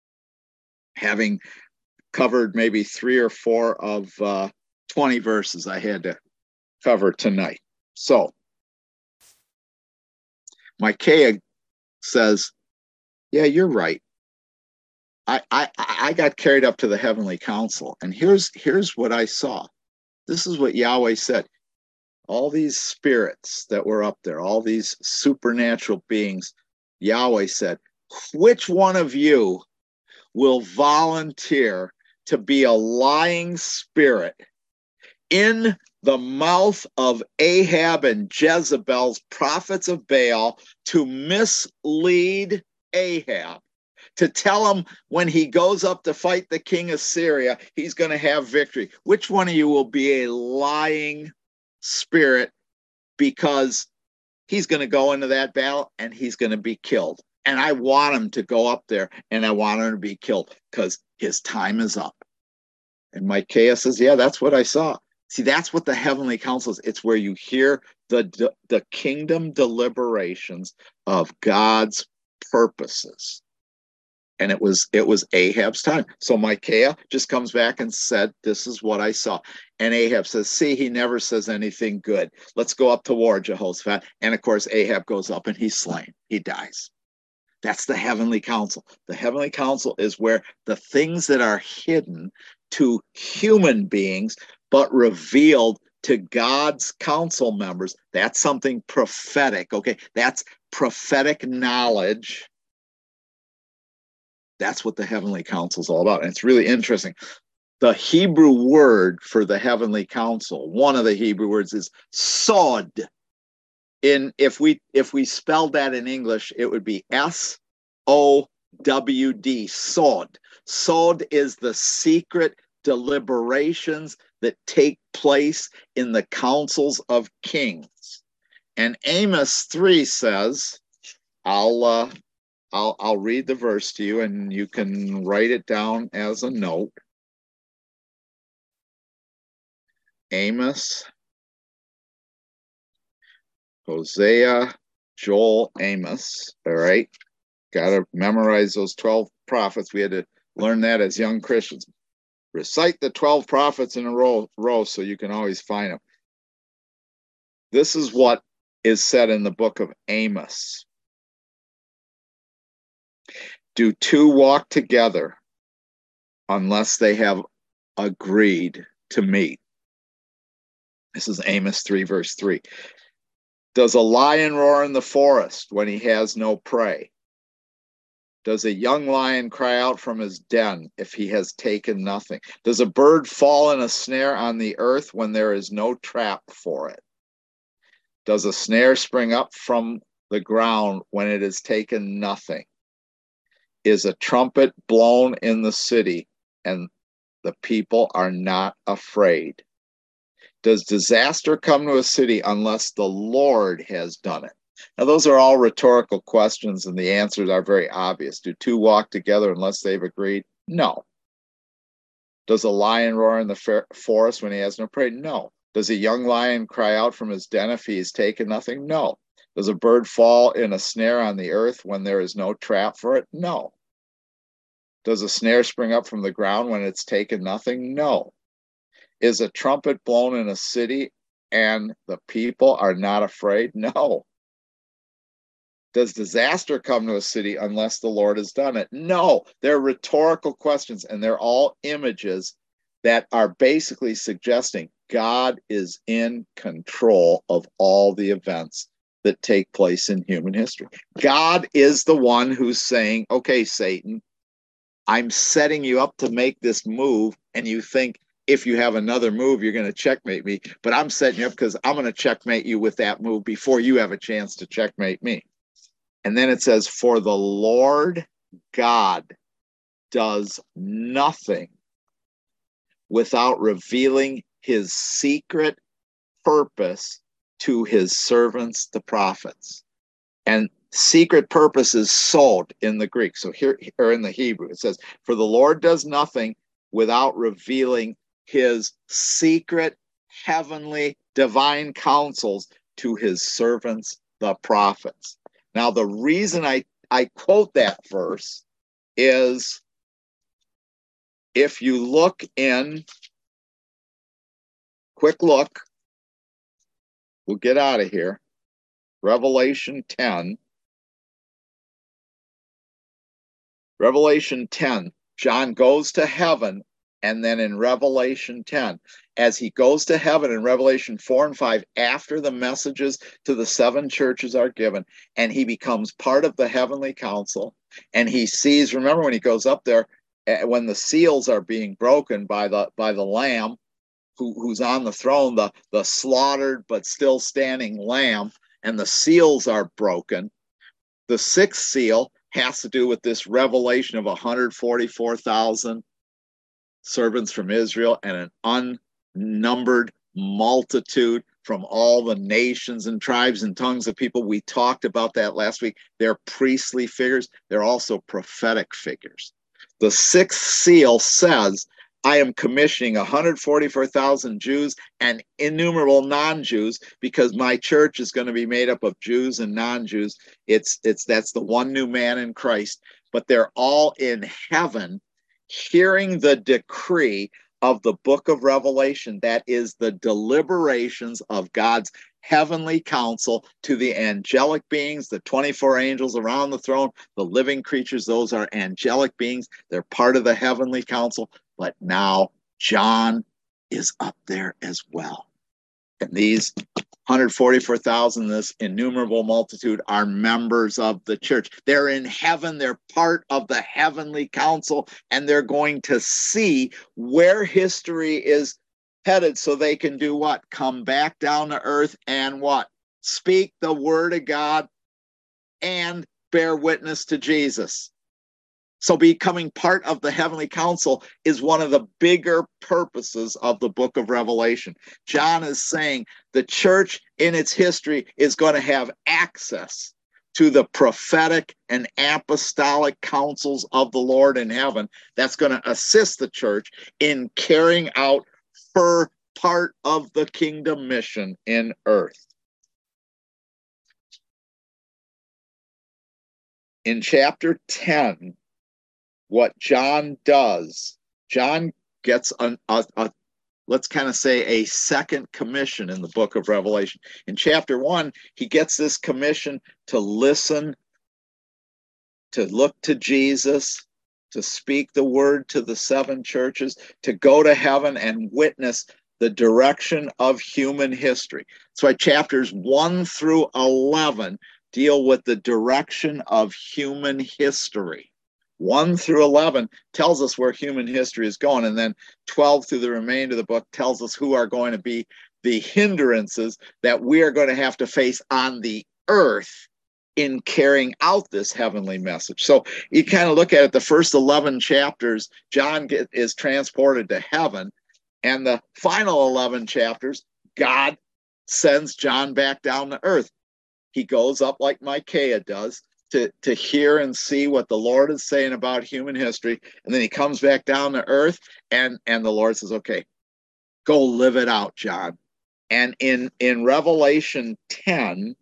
having covered maybe 3 or 4 of 20 verses I had to cover tonight. So, Micaiah says, yeah, you're right. I got carried up to the heavenly council, and here's what I saw. This is what Yahweh said. All these spirits that were up there, all these supernatural beings, Yahweh said, which one of you will volunteer to be a lying spirit in the mouth of Ahab and Jezebel's prophets of Baal to mislead Ahab to tell him when he goes up to fight the king of Syria, he's going to have victory. Which one of you will be a lying spirit, because he's going to go into that battle and he's going to be killed. And I want him to go up there and I want him to be killed because his time is up. And Micaiah says, yeah, that's what I saw. See, that's what the heavenly council is. It's where you hear the kingdom deliberations of God's purposes. And it was Ahab's time. So Micaiah just comes back and said, this is what I saw. And Ahab says, see, he never says anything good. Let's go up to war, Jehoshaphat. And of course, Ahab goes up and he's slain. He dies. That's the heavenly council. The heavenly council is where the things that are hidden to human beings, but revealed to God's council members, that's something prophetic. Okay, that's prophetic knowledge. That's what the heavenly council is all about. And it's really interesting. The Hebrew word for the heavenly council, one of the Hebrew words, is sod. If we spelled that in English, it would be SOWD, sod. Sod is the secret deliberations that take place in the councils of kings. And Amos 3 says, I'll read the verse to you and you can write it down as a note. Amos, Hosea, Joel, Amos. All right. Got to memorize those 12 prophets. We had to learn that as young Christians. Recite the 12 prophets in a row so you can always find them. This is what is said in the book of Amos. Do two walk together unless they have agreed to meet? This is Amos 3, verse 3. Does a lion roar in the forest when he has no prey? Does a young lion cry out from his den if he has taken nothing? Does a bird fall in a snare on the earth when there is no trap for it? Does a snare spring up from the ground when it has taken nothing? Is a trumpet blown in the city and the people are not afraid? Does disaster come to a city unless the Lord has done it? Now, those are all rhetorical questions, and the answers are very obvious. Do two walk together unless they've agreed? No. Does a lion roar in the forest when he has no prey? No. Does a young lion cry out from his den if he has taken nothing? No. Does a bird fall in a snare on the earth when there is no trap for it? No. Does a snare spring up from the ground when it's taken nothing? No. Is a trumpet blown in a city and the people are not afraid? No. Does disaster come to a city unless the Lord has done it? No. They're rhetorical questions, and they're all images that are basically suggesting God is in control of all the events that take place in human history. God is the one who's saying, okay, Satan, I'm setting you up to make this move, and you think if you have another move, you're going to checkmate me, but I'm setting you up because I'm going to checkmate you with that move before you have a chance to checkmate me. And then it says, for the Lord God does nothing without revealing his secret purpose to his servants, the prophets. And secret purpose is sod in the Greek. So here, or in the Hebrew, it says, for the Lord does nothing without revealing his secret, heavenly, divine counsels to his servants, the prophets. Now, the reason I quote that verse is if you look in, quick look, we'll get out of here, Revelation 10. Revelation 10, John goes to heaven, and then in Revelation 10, as he goes to heaven in Revelation 4 and 5, after the messages to the 7 churches are given, and he becomes part of the heavenly council, and he sees, remember when he goes up there, when the seals are being broken by the Lamb, who's on the throne, the slaughtered but still standing Lamb, and the seals are broken. The 6th seal, has to do with this revelation of 144,000 servants from Israel and an unnumbered multitude from all the nations and tribes and tongues of people. We talked about that last week. They're priestly figures. They're also prophetic figures. The sixth seal says, I am commissioning 144,000 Jews and innumerable non-Jews, because my church is going to be made up of Jews and non-Jews. That's the one new man in Christ, but they're all in heaven hearing the decree of the book of Revelation. That is the deliberations of God's heavenly council to the angelic beings, the 24 angels around the throne, the living creatures. Those are angelic beings. They're part of the heavenly council. But now John is up there as well. And these 144,000, this innumerable multitude, are members of the church. They're in heaven. They're part of the heavenly council, and they're going to see where history is headed so they can do what? Come back down to earth and what? Speak the word of God and bear witness to Jesus. So becoming part of the heavenly council is one of the bigger purposes of the book of Revelation. John is saying the church in its history is going to have access to the prophetic and apostolic counsels of the Lord in heaven. That's going to assist the church in carrying out her part of the kingdom mission in earth. In chapter 10, what John does, John gets let's kind of say a second commission in the book of Revelation. In chapter 1, he gets this commission to listen, to look to Jesus, to speak the word to the seven churches, to go to heaven and witness the direction of human history. That's why chapters 1 through 11 deal with the direction of human history. 1 through 11 tells us where human history is going, and then 12 through the remainder of the book tells us who are going to be the hindrances that we are going to have to face on the earth in carrying out this heavenly message. So you kind of look at it, the first 11 chapters, John is transported to heaven, and the final 11 chapters, God sends John back down to earth. He goes up like Micaiah does, to hear and see what the Lord is saying about human history. And then he comes back down to earth, and the Lord says, okay, go live it out, John. And in Revelation 10,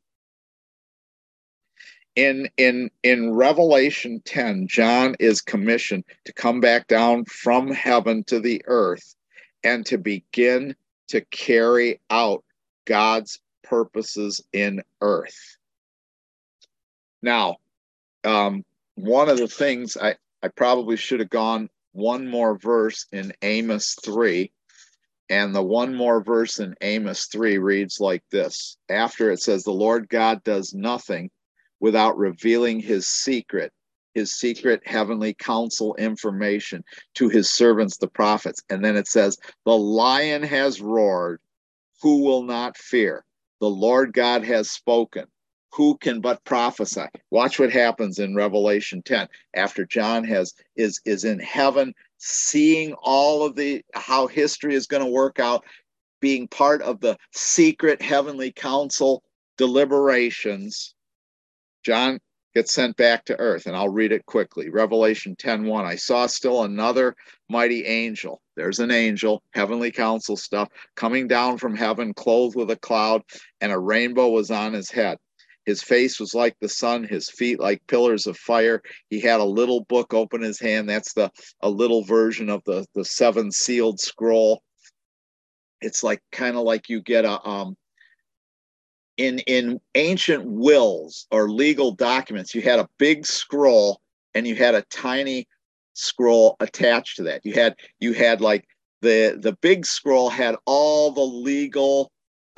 in Revelation 10, John is commissioned to come back down from heaven to the earth and to begin to carry out God's purposes in earth. Now, one of the things I probably should have gone one more verse in Amos 3, and the one more verse in Amos 3 reads like this. After it says, the Lord God does nothing without revealing his secret heavenly counsel information to his servants, the prophets. And then it says, the lion has roared, who will not fear? The Lord God has spoken, who can but prophesy? Watch what happens in Revelation 10 after John is in heaven, seeing all of how history is going to work out, being part of the secret heavenly council deliberations. John gets sent back to earth, and I'll read it quickly. Revelation 10:1. I saw still another mighty angel. There's an angel, heavenly council stuff, coming down from heaven, clothed with a cloud, and a rainbow was on his head. His face was like the sun, his feet like pillars of fire. He had a little book open in his hand. That's a little version of the seven sealed scroll. It's like kind of like you get in ancient wills or legal documents, you had a big scroll and you had a tiny scroll attached to that. You had like the big scroll had all the legal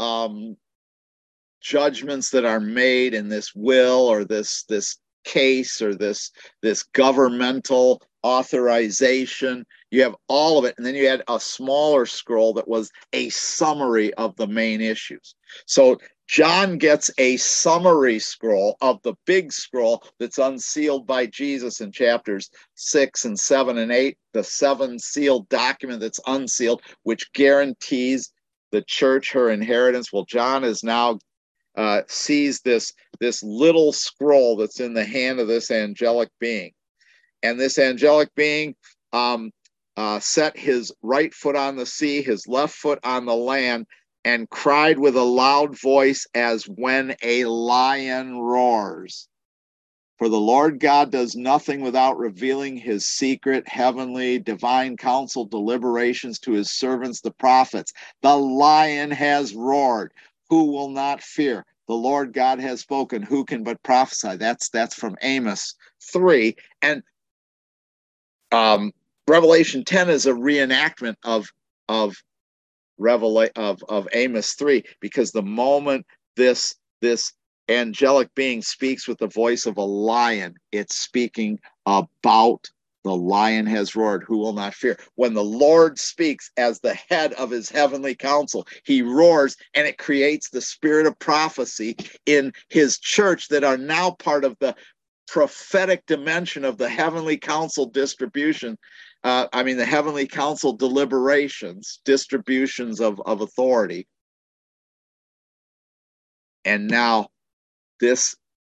judgments that are made in this will or this case or this governmental authorization. You have all of it, and then you had a smaller scroll that was a summary of the main issues. So John gets a summary scroll of the big scroll that's unsealed by Jesus in chapters 6 and 7 and 8, the 7 sealed document that's unsealed, which guarantees the church her inheritance. Well, John is now sees this little scroll that's in the hand of this angelic being. And this angelic being set his right foot on the sea, his left foot on the land, and cried with a loud voice as when a lion roars. For the Lord God does nothing without revealing his secret, heavenly, divine counsel deliberations to his servants, the prophets. The lion has roared. Who will not fear? The Lord God has spoken. Who can but prophesy? That's from Amos 3. And Revelation 10 is a reenactment of Amos 3, because the moment this angelic being speaks with the voice of a lion, it's speaking about the lion has roared, who will not fear. When the Lord speaks as the head of his heavenly council, he roars, and it creates the spirit of prophecy in his church that are now part of the prophetic dimension of the heavenly council distribution. The heavenly council deliberations, distributions of authority. And now this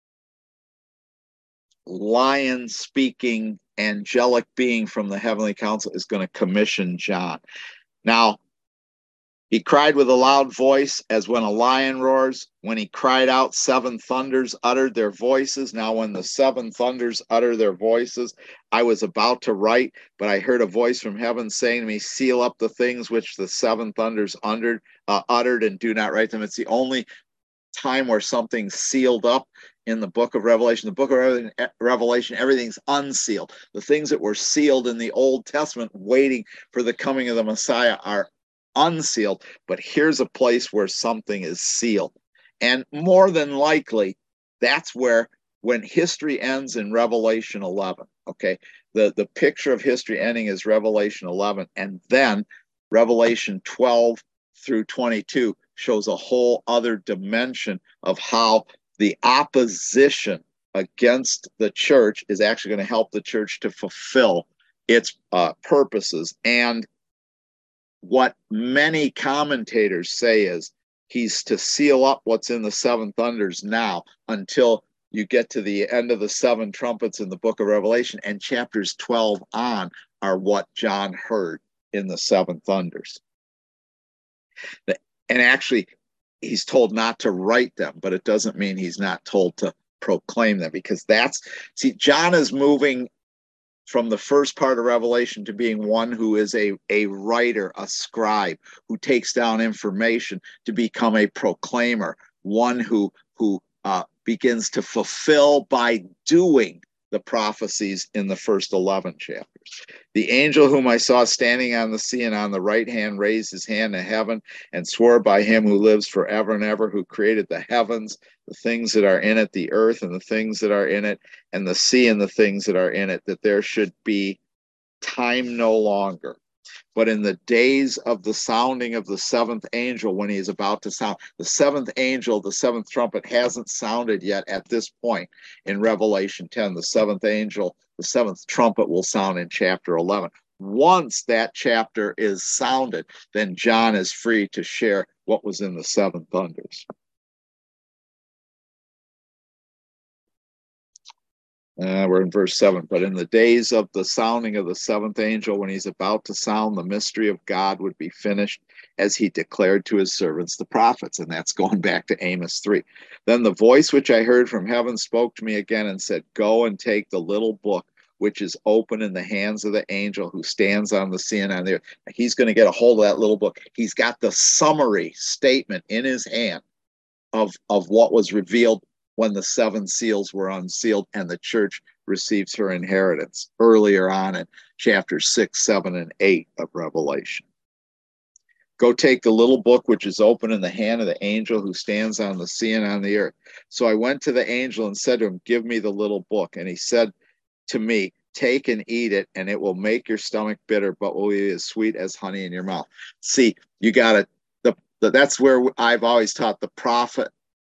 lion speaking angelic being from the heavenly council is going to commission John. Now, he cried with a loud voice as when a lion roars. When he cried out, 7 thunders uttered their voices. Now, when the 7 thunders utter their voices, I was about to write, but I heard a voice from heaven saying to me, seal up the things which the 7 thunders uttered and do not write them. It's the only time where something's sealed up in the book of Revelation. The book of Revelation, everything's unsealed. The things that were sealed in the Old Testament waiting for the coming of the Messiah are unsealed, but here's a place where something is sealed. And more than likely, that's where, when history ends in Revelation 11, okay, the picture of history ending is Revelation 11, and then Revelation 12 through 22 shows a whole other dimension of how the opposition against the church is actually going to help the church to fulfill its purposes. And what many commentators say is he's to seal up what's in the 7 thunders now until you get to the end of the 7 trumpets in the book of Revelation, and chapters 12 on are what John heard in the 7 thunders. And actually, he's told not to write them, but it doesn't mean he's not told to proclaim them, because John is moving from the first part of Revelation to being one who is a writer, a scribe, who takes down information, to become a proclaimer, one who begins to fulfill by doing the prophecies in the first 11 chapters. The angel whom I saw standing on the sea and on the right hand raised his hand to heaven and swore by him who lives forever and ever, who created the heavens, the things that are in it, the earth and the things that are in it, and the sea and the things that are in it, that there should be time no longer. But in the days of the sounding of the 7th angel, when he is about to sound, the 7th angel, the 7th trumpet hasn't sounded yet at this point in Revelation 10. The 7th angel, the 7th trumpet will sound in chapter 11. Once that chapter is sounded, then John is free to share what was in the 7 thunders. We're in verse 7. But in the days of the sounding of the 7th angel, when he's about to sound, the mystery of God would be finished, as he declared to his servants, the prophets. And that's going back to Amos 3. Then the voice which I heard from heaven spoke to me again and said, go and take the little book which is open in the hands of the angel who stands on the sea and on the earth. He's going to get a hold of that little book. He's got the summary statement in his hand of what was revealed when the 7 seals were unsealed and the church receives her inheritance earlier on in chapters 6, 7, and 8 of Revelation. Go take the little book which is open in the hand of the angel who stands on the sea and on the earth. So I went to the angel and said to him, give me the little book. And he said to me, take and eat it, and it will make your stomach bitter, but will be as sweet as honey in your mouth. See, you got it. That's where I've always taught the prophet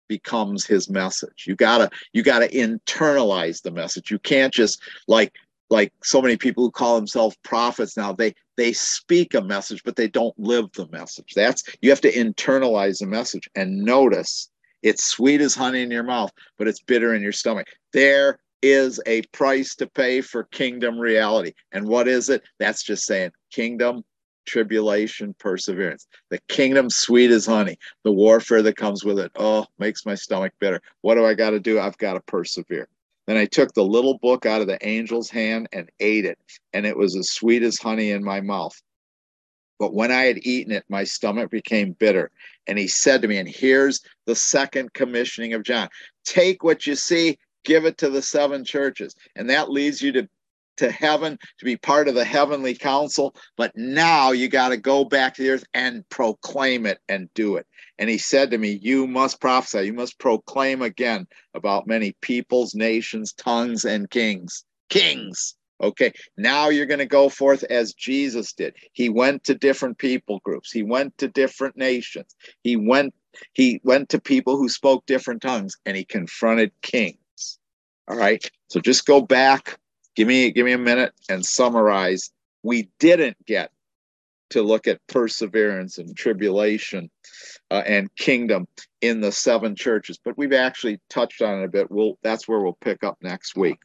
becomes his message. You gotta internalize the message. You can't just like so many people who call themselves prophets now, they speak a message, but they don't live the message. You have to internalize the message and notice it's sweet as honey in your mouth, but it's bitter in your stomach. There is a price to pay for kingdom reality. And what is it? That's just saying kingdom, tribulation, perseverance. The kingdom, sweet as honey. The warfare that comes with it, makes my stomach bitter. What do I got to do? I've got to persevere. Then I took the little book out of the angel's hand and ate it, and it was as sweet as honey in my mouth. But when I had eaten it, my stomach became bitter. And he said to me, and here's the second commissioning of John: take what you see, give it to the 7 churches. And that leads you to heaven, to be part of the heavenly council. But now you got to go back to the earth and proclaim it and do it. And he said to me, you must prophesy, you must proclaim again about many peoples, nations, tongues, and kings. Kings. Okay, now you're going to go forth as Jesus did. He went to different people groups. He went to different nations. He went to people who spoke different tongues, and he confronted kings. All right, so just go back. Give me a minute and summarize. We didn't get to look at perseverance and tribulation and kingdom in the 7 churches, but we've actually touched on it a bit. That's where we'll pick up next week.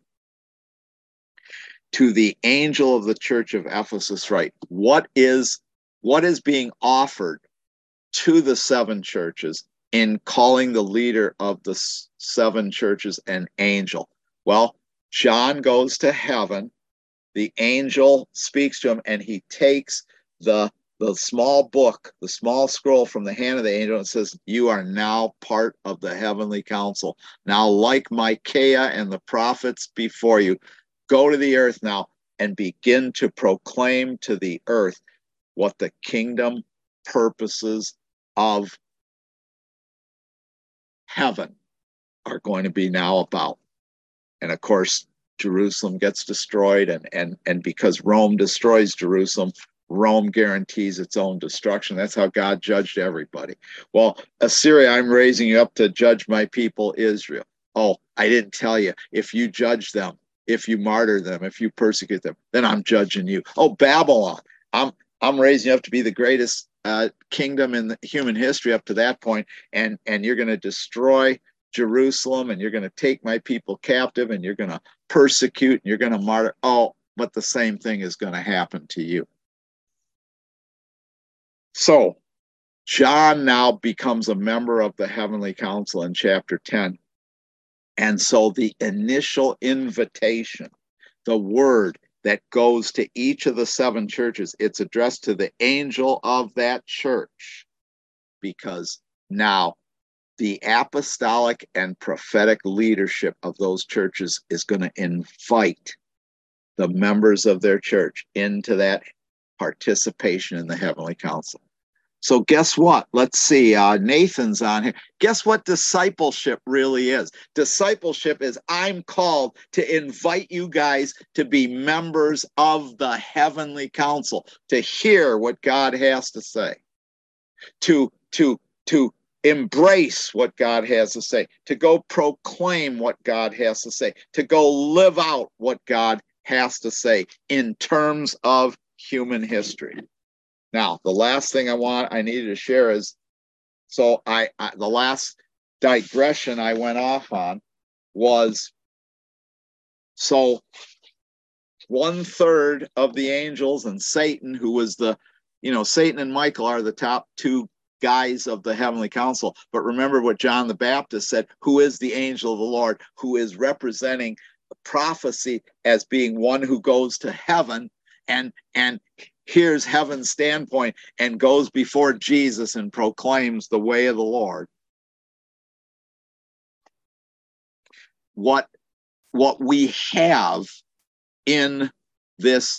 To the angel of the church of Ephesus write, what is being offered to the 7 churches in calling the leader of the 7 churches an angel? Well, John goes to heaven. The angel speaks to him, and he takes the small book, the small scroll from the hand of the angel, and says, you are now part of the heavenly council. Now, like Micaiah and the prophets before you, go to the earth now and begin to proclaim to the earth what the kingdom purposes of heaven are going to be now about. And of course, Jerusalem gets destroyed, and because Rome destroys Jerusalem, Rome guarantees its own destruction. That's how God judged everybody. Well, Assyria, I'm raising you up to judge my people Israel. Oh, I didn't tell you, if you judge them, if you martyr them, if you persecute them, then I'm judging you. Oh, Babylon, I'm raising you up to be the greatest kingdom in the human history up to that point, and you're going to destroy Jerusalem, and you're going to take my people captive, and you're going to persecute, and you're going to martyr. Oh, but the same thing is going to happen to you. So John now becomes a member of the heavenly council in chapter 10. And so the initial invitation, the word that goes to each of the 7 churches, it's addressed to the angel of that church, because now the apostolic and prophetic leadership of those churches is going to invite the members of their church into that participation in the heavenly council. So guess what? Let's see. Nathan's on here. Guess what discipleship really is? Discipleship is, I'm called to invite you guys to be members of the heavenly council, to hear what God has to say, to embrace what God has to say, to go proclaim what God has to say, to go live out what God has to say in terms of human history. Now, the last thing I needed to share is, so the last digression I went off on was, so 1/3 of the angels and Satan, who was Satan and Michael are the top 2 guys of the heavenly council. But remember what John the Baptist said, who is the angel of the Lord, who is representing prophecy as being one who goes to heaven and hears heaven's standpoint and goes before Jesus and proclaims the way of the Lord. What we have in this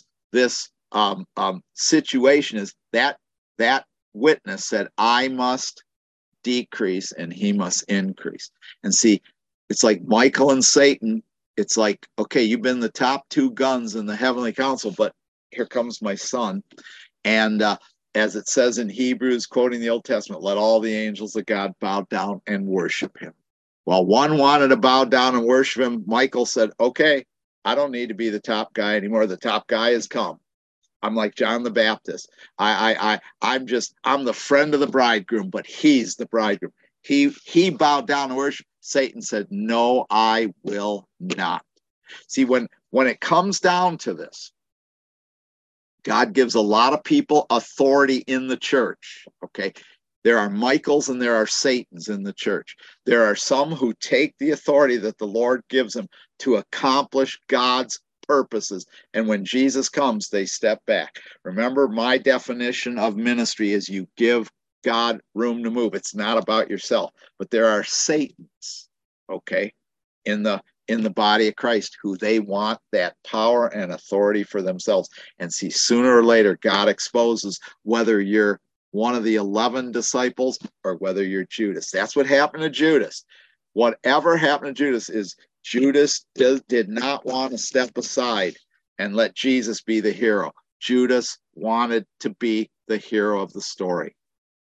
situation is that witness said, I must decrease and he must increase. And see, it's like Michael and Satan. It's like, okay, you've been the top 2 guns in the heavenly council, but here comes my son. And as it says in Hebrews, quoting the Old Testament, let all the angels of God bow down and worship him. Well, one wanted to bow down and worship him. Michael said, okay, I don't need to be the top guy anymore. The top guy has come. I'm like John the Baptist. I'm the friend of the bridegroom, but he's the bridegroom. He bowed down and worshiped. Satan said, no, I will not. See, when it comes down to this, God gives a lot of people authority in the church. Okay. There are Michaels and there are Satans in the church. There are some who take the authority that the Lord gives them to accomplish God's purposes. And when Jesus comes, they step back. Remember, my definition of ministry is you give God room to move. It's not about yourself. But there are Satans, okay, in the body of Christ who they want that power and authority for themselves. And see, sooner or later, God exposes whether you're one of the 11 disciples or whether you're Judas. That's what happened to Judas. Whatever happened to Judas is Judas did not want to step aside and let Jesus be the hero. Judas wanted to be the hero of the story.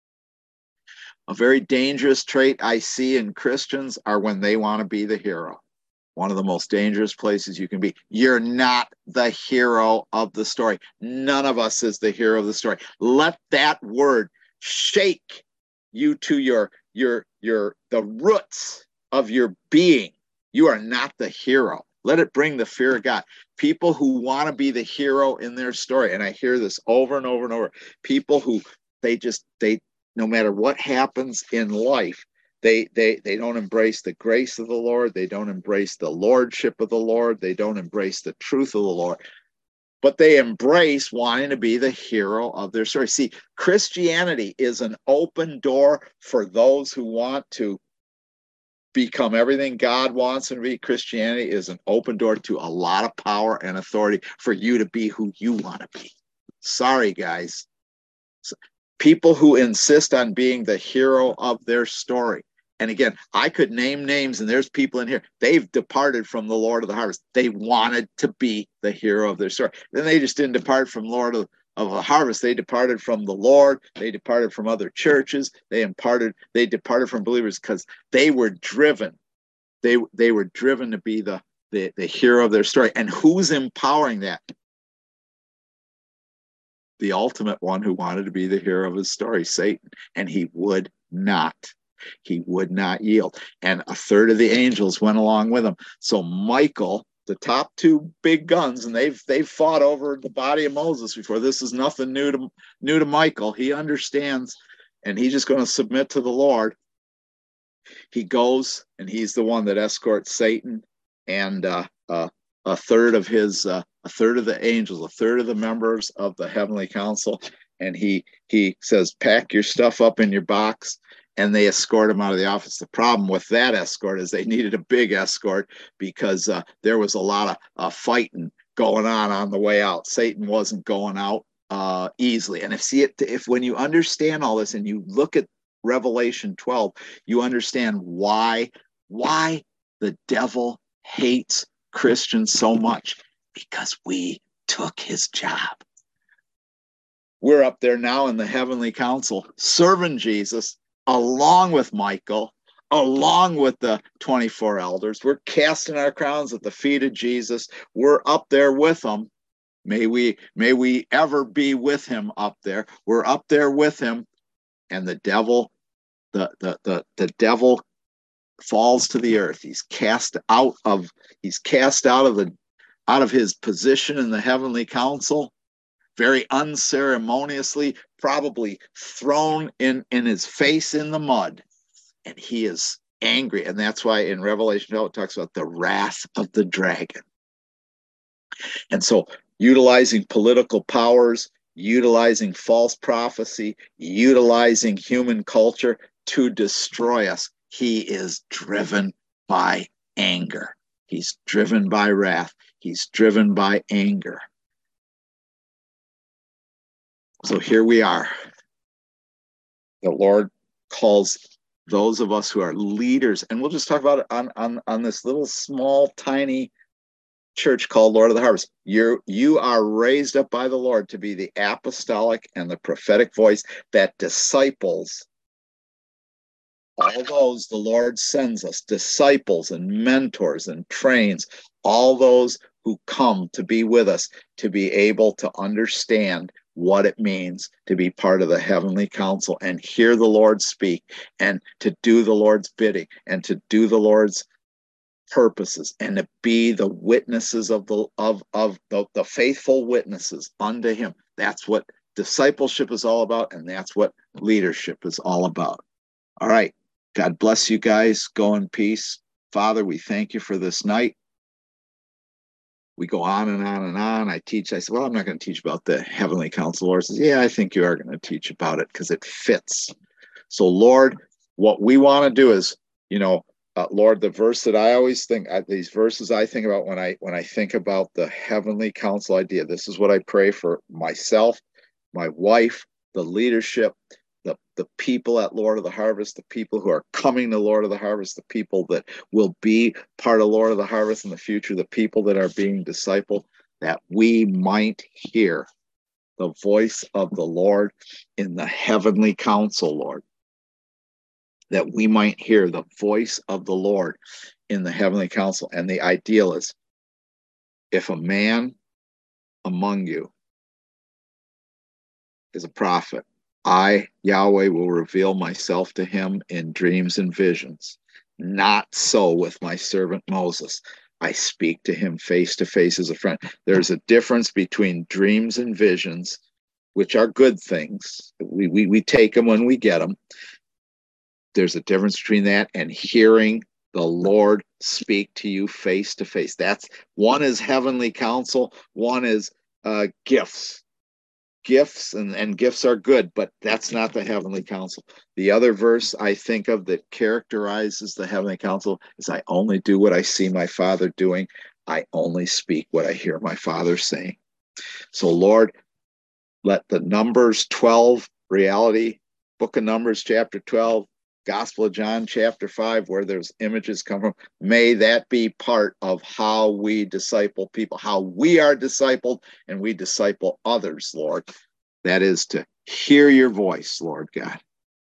A very dangerous trait I see in Christians are when they want to be the hero. One of the most dangerous places you can be. You're not the hero of the story. None of us is the hero of the story. Let that word shake you to the roots of your being. You are not the hero. Let it bring the fear of God. People who want to be the hero in their story, and I hear this over and over and over, people who they no matter what happens in life, they don't embrace the grace of the Lord. They don't embrace the lordship of the Lord. They don't embrace the truth of the Lord. But they embrace wanting to be the hero of their story. See, Christianity is an open door for those who want to become everything God wants them to be. Christianity is an open door to a lot of power and authority for you to be who you want to be. Sorry, guys. People who insist on being the hero of their story. And again, I could name names, and there's people in here. They've departed from the Lord of the harvest. They wanted to be the hero of their story. Then they just didn't depart from Lord of the harvest. They departed from the Lord. They departed from other churches. They departed from believers because they were driven. They were driven to be the hero of their story. And who's empowering that? The ultimate one who wanted to be the hero of his story, Satan. And he would not. He would not yield. And a third of the angels went along with him. So Michael, the top two big guns, and they've fought over the body of Moses before. This is nothing new to Michael. He understands, and he's just going to submit to the Lord. He goes, and he's the one that escorts Satan and a third of the angels, a third of the members of the heavenly council. And he says, pack your stuff up in your box. And they escort him out of the office. The problem with that escort is they needed a big escort because there was a lot of fighting going on the way out. Satan wasn't going out easily. And if when you understand all this and you look at Revelation 12, you understand why the devil hates Christians so much, because we took his job. We're up there now in the heavenly council serving Jesus, along with Michael, along with the 24 elders. We're casting our crowns at the feet of Jesus. We're up there with him. May we ever be with him up there. We're up there with him, and the devil falls to the earth. He's cast out of his position in the heavenly council, very unceremoniously, probably thrown in his face in the mud, and he is angry. And that's why in Revelation 12 it talks about the wrath of the dragon. And so utilizing political powers, utilizing false prophecy, utilizing human culture to destroy us, he is driven by anger. He's driven by wrath. He's driven by anger. So here we are. The Lord calls those of us who are leaders, and we'll just talk about it on this little small tiny church called Lord of the Harvest. You are raised up by the Lord to be the apostolic and the prophetic voice that disciples all those the Lord sends us, disciples and mentors and trains, all those who come to be with us, to be able to understand what it means to be part of the heavenly council and hear the Lord speak and to do the Lord's bidding and to do the Lord's purposes and to be the witnesses of the faithful witnesses unto him. That's what discipleship is all about, and that's what leadership is all about. All right. God bless you guys. Go in peace. Father, we thank you for this night. We go on and on and on. I said, well, I'm not going to teach about the heavenly council. Lord says, yeah, I think you are going to teach about it because it fits. So, Lord, what we want to do is, Lord, the verse that I always think, these verses I think about when I think about the heavenly council idea, this is what I pray for myself, my wife, the leadership, the people at Lord of the Harvest, the people who are coming to Lord of the Harvest, the people that will be part of Lord of the Harvest in the future, the people that are being discipled, that we might hear the voice of the Lord in the heavenly council, Lord. That we might hear the voice of the Lord in the heavenly council. And the ideal is, if a man among you is a prophet, I, Yahweh, will reveal myself to him in dreams and visions. Not so with my servant Moses. I speak to him face to face as a friend. There's a difference between dreams and visions, which are good things. We take them when we get them. There's a difference between that and hearing the Lord speak to you face to face. That's one is heavenly counsel, one is gifts. Gifts and gifts are good, but that's not the heavenly counsel. The other verse I think of that characterizes the heavenly counsel is, I only do what I see my Father doing. I only speak what I hear my Father saying. So, Lord, let the Numbers 12 reality, Book of Numbers chapter 12, Gospel of John chapter 5, where there's images come from, may that be part of how we disciple people, how we are discipled and we disciple others, Lord. That is to hear your voice, Lord God,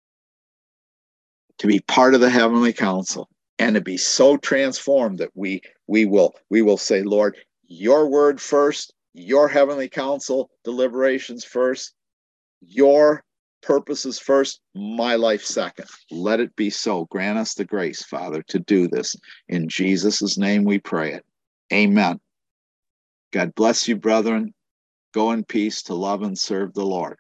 to be part of the heavenly council, and to be so transformed that we will say, Lord, your word first, your heavenly council deliberations first, your purposes first, my life second. Let it be so. Grant us the grace, Father, to do this. In Jesus' name we pray it. Amen. God bless you, brethren. Go in peace to love and serve the Lord.